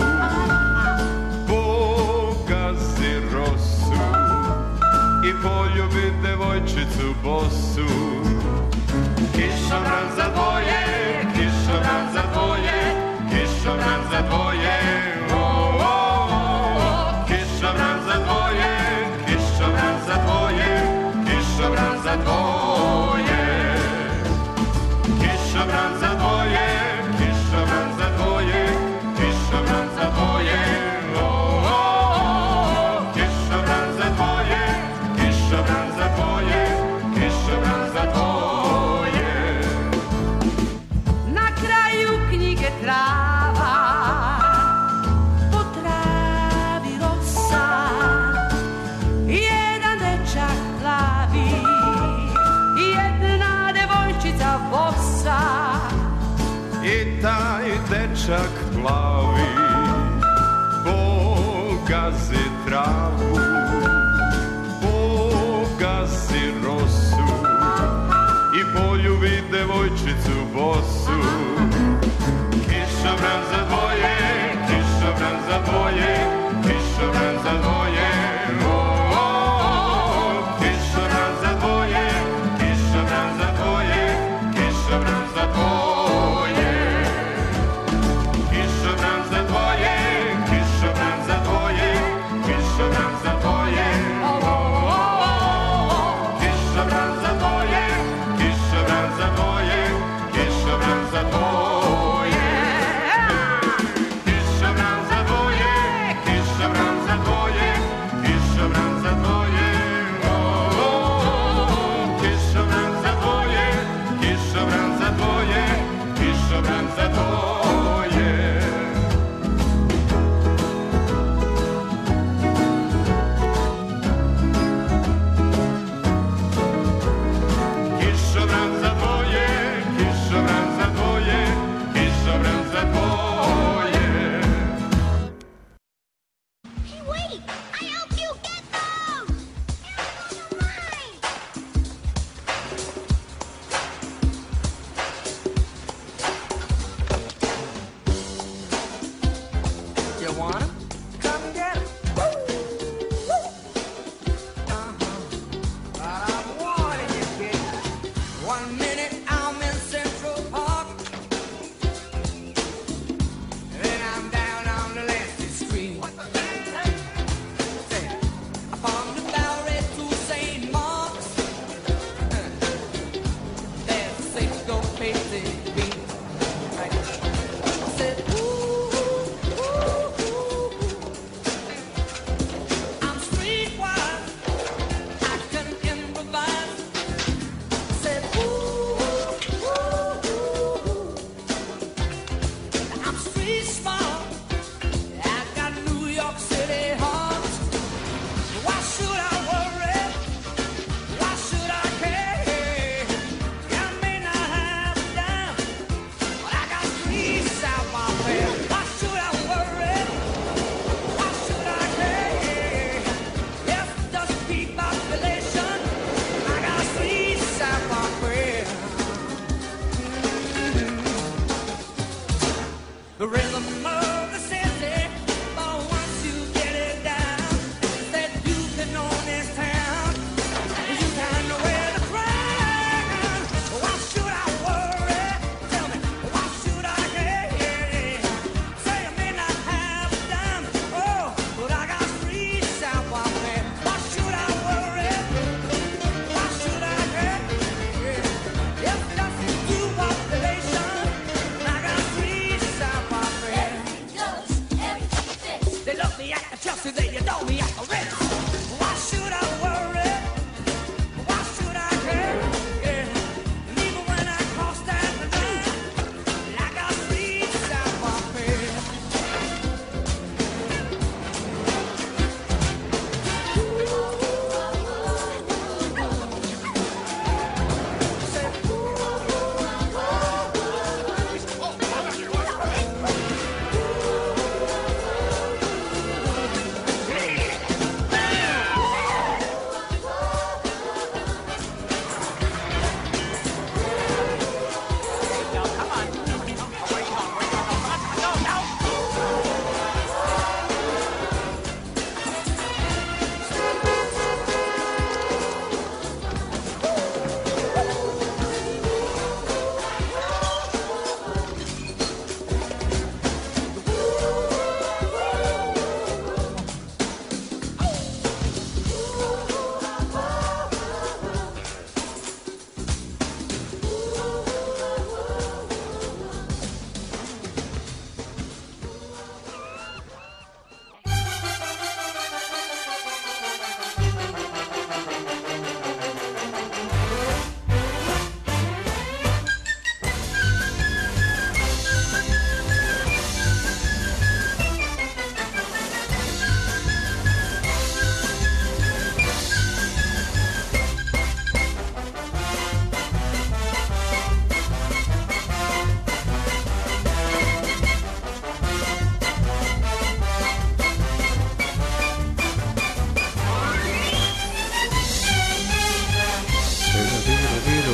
pogazi rosu i poljubi devojčicu bosu. Kišobran za dvoje, kišobran za dvoje, kišobran za dvoje, o, o, o. Kišobran za dvoje, kišobran za dvoje, kišobran za dvoje. Kišobran za dvoje, kišobran za dvoje, kišobran za dvoje, o, o, o. Kišobran za dvoje, kišobran za dvoje, kišobran za dvoje. Na kraju knjige trava, po travi rosa, jedan dečak plavi, jedna devojčica bosa. I taj dečak plavi pogazi travu, pogazi rosu i poljubi devojčicu bosu. Kišobran za dvoje, kišobran za dvoje, kišobran za dvoje, o, o, o. Kišobran za dvoje, kišobran za dvoje, kišobran za dvoje. Kišobran za dvoje, kišobran za dvoje, kišobran za dvoje, o, o, o. Kišobran za dvoje, kišobran za dvoje, kišobran za dvoje. Kišobran za dvoje, kišobran za dvoje, kišobran za dvoje, o, o, o. Kišobran za dvoje, kišobran za dvoje, kišobran za dvoje. Kišobran za dvoje, kišobran za dvoje, kišobran za dvoje. Hey, wait! I help you get them! You want 'em? Come get 'em. But I'm warning you, kid. 1 minute I'm in Central Park, then I'm down on the Lancey Street. Say, from the Bowery to St. Mark's, there's a syncopated beat. I said, ooh, ooh, ooh. I'm streetwise, I can improvise. Said, ooh, ooh, ooh. I'm street smart, I got New York City heart. Why should I worry? Why should I care? I may not have a dime, but I got streets out my way. Why should I worry? Why should I care? Yes, the speed population, I got streets out my way. The rhythm of the city, but once you get it down, that you can own this town, you can wear the crown. Why should I worry? Tell me, why should I care? Say I may not have a dime, oh, but I got streets out my way. Why should I worry? Why should I care? If that's the population, I got streets out my way. They love me at the Chelsea, they adore me at the Ritz. Why should I worry? Why should I care? Yeah.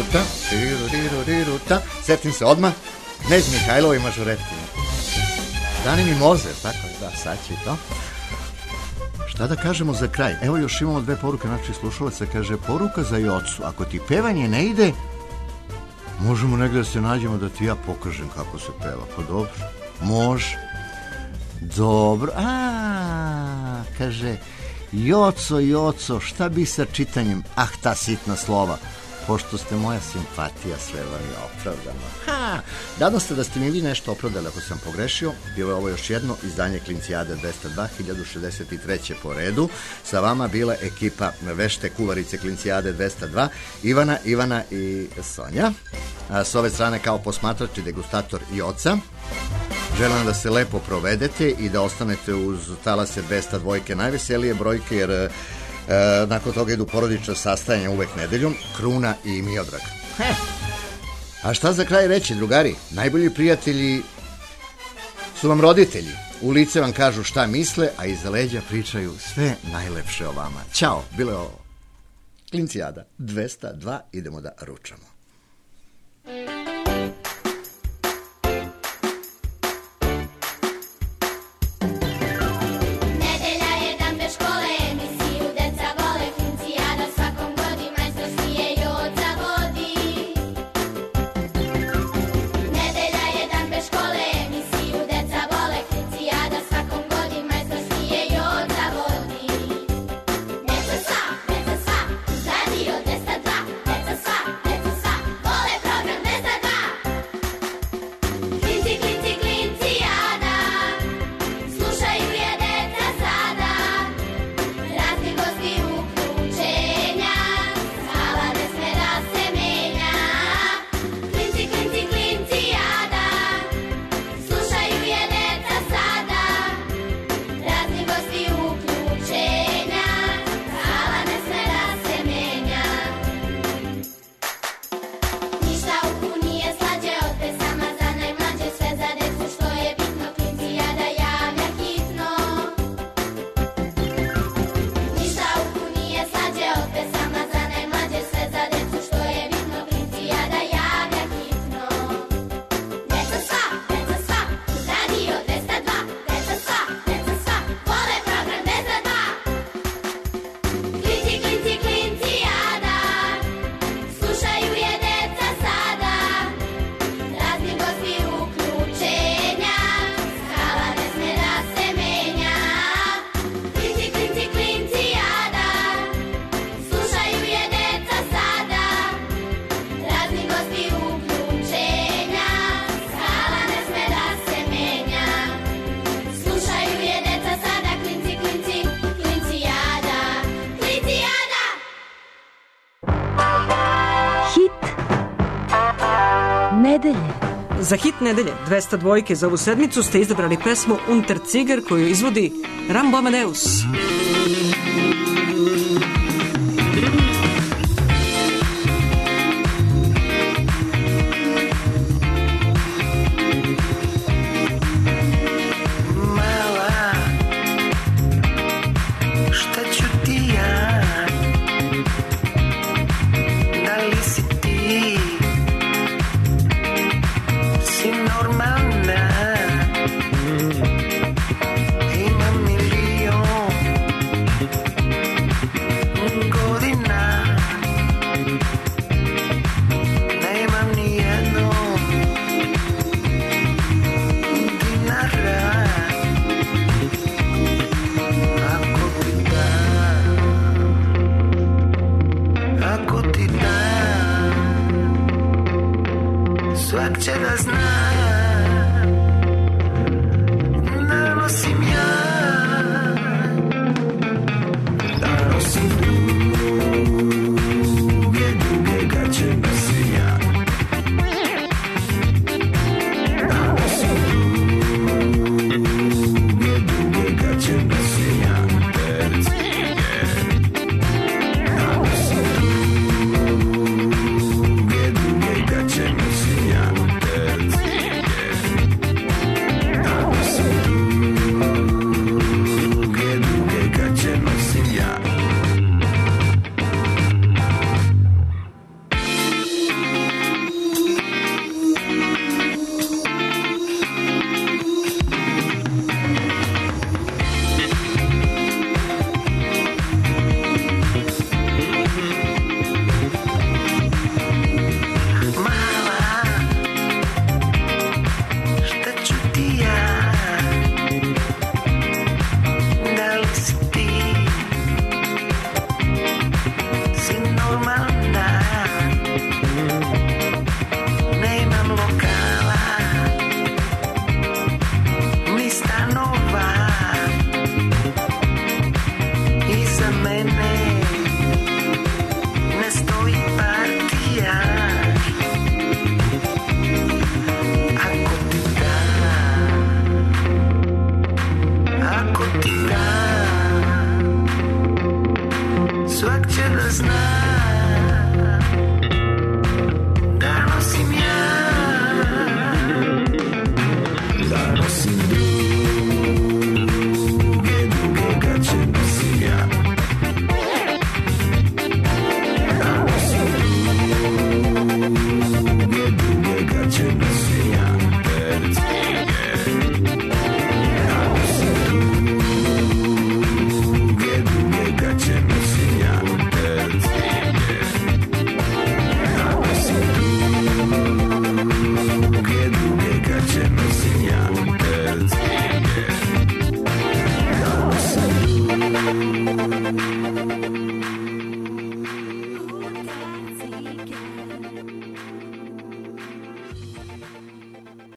Setim se odmah, Nez Mihajlova i Mažoretti. Dani mi Mozer, tako da, sad će i to. Šta da kažemo za kraj? Evo još imamo 2 poruke naših slušalaca. Kaže, poruka za Jocu, ako ti pevanje ne ide, možemo negdje da se nađemo da ti ja pokažem kako se peva. Pa dobro, može. Dobro, kaže, Joco, šta bi sa čitanjem? Ah, ta sitna slova. Pošto ste moja simpatija, sve vam je opravdano. Nadam se da ste mi vi nešto opravdali ako sam pogrešio. Bilo je ovo još jedno izdanje Klincijade 202, 1063. po redu. Sa vama bila ekipa vešte kuvarice Klincijade 202, Ivana i Sonja. S ove strane kao posmatrač i degustator Joca. Želim da se lepo provedete i da ostanete uz talase 202 najveselije brojke, jer nakon toga idu porodična sastajanja uvek nedeljom, Kruna i Miodrag. A šta za kraj reći, drugari? Najbolji prijatelji su vam roditelji. U lice vam kažu šta misle, a iza leđa pričaju sve najlepše o vama. Ćao, bilo je ovo Klincijada 202, idemo da ručamo. Za hit nedelje 202 za ovu sedmicu ste izabrali pesmu Unter Ziger koju izvodi Rambo Amadeus. Get Na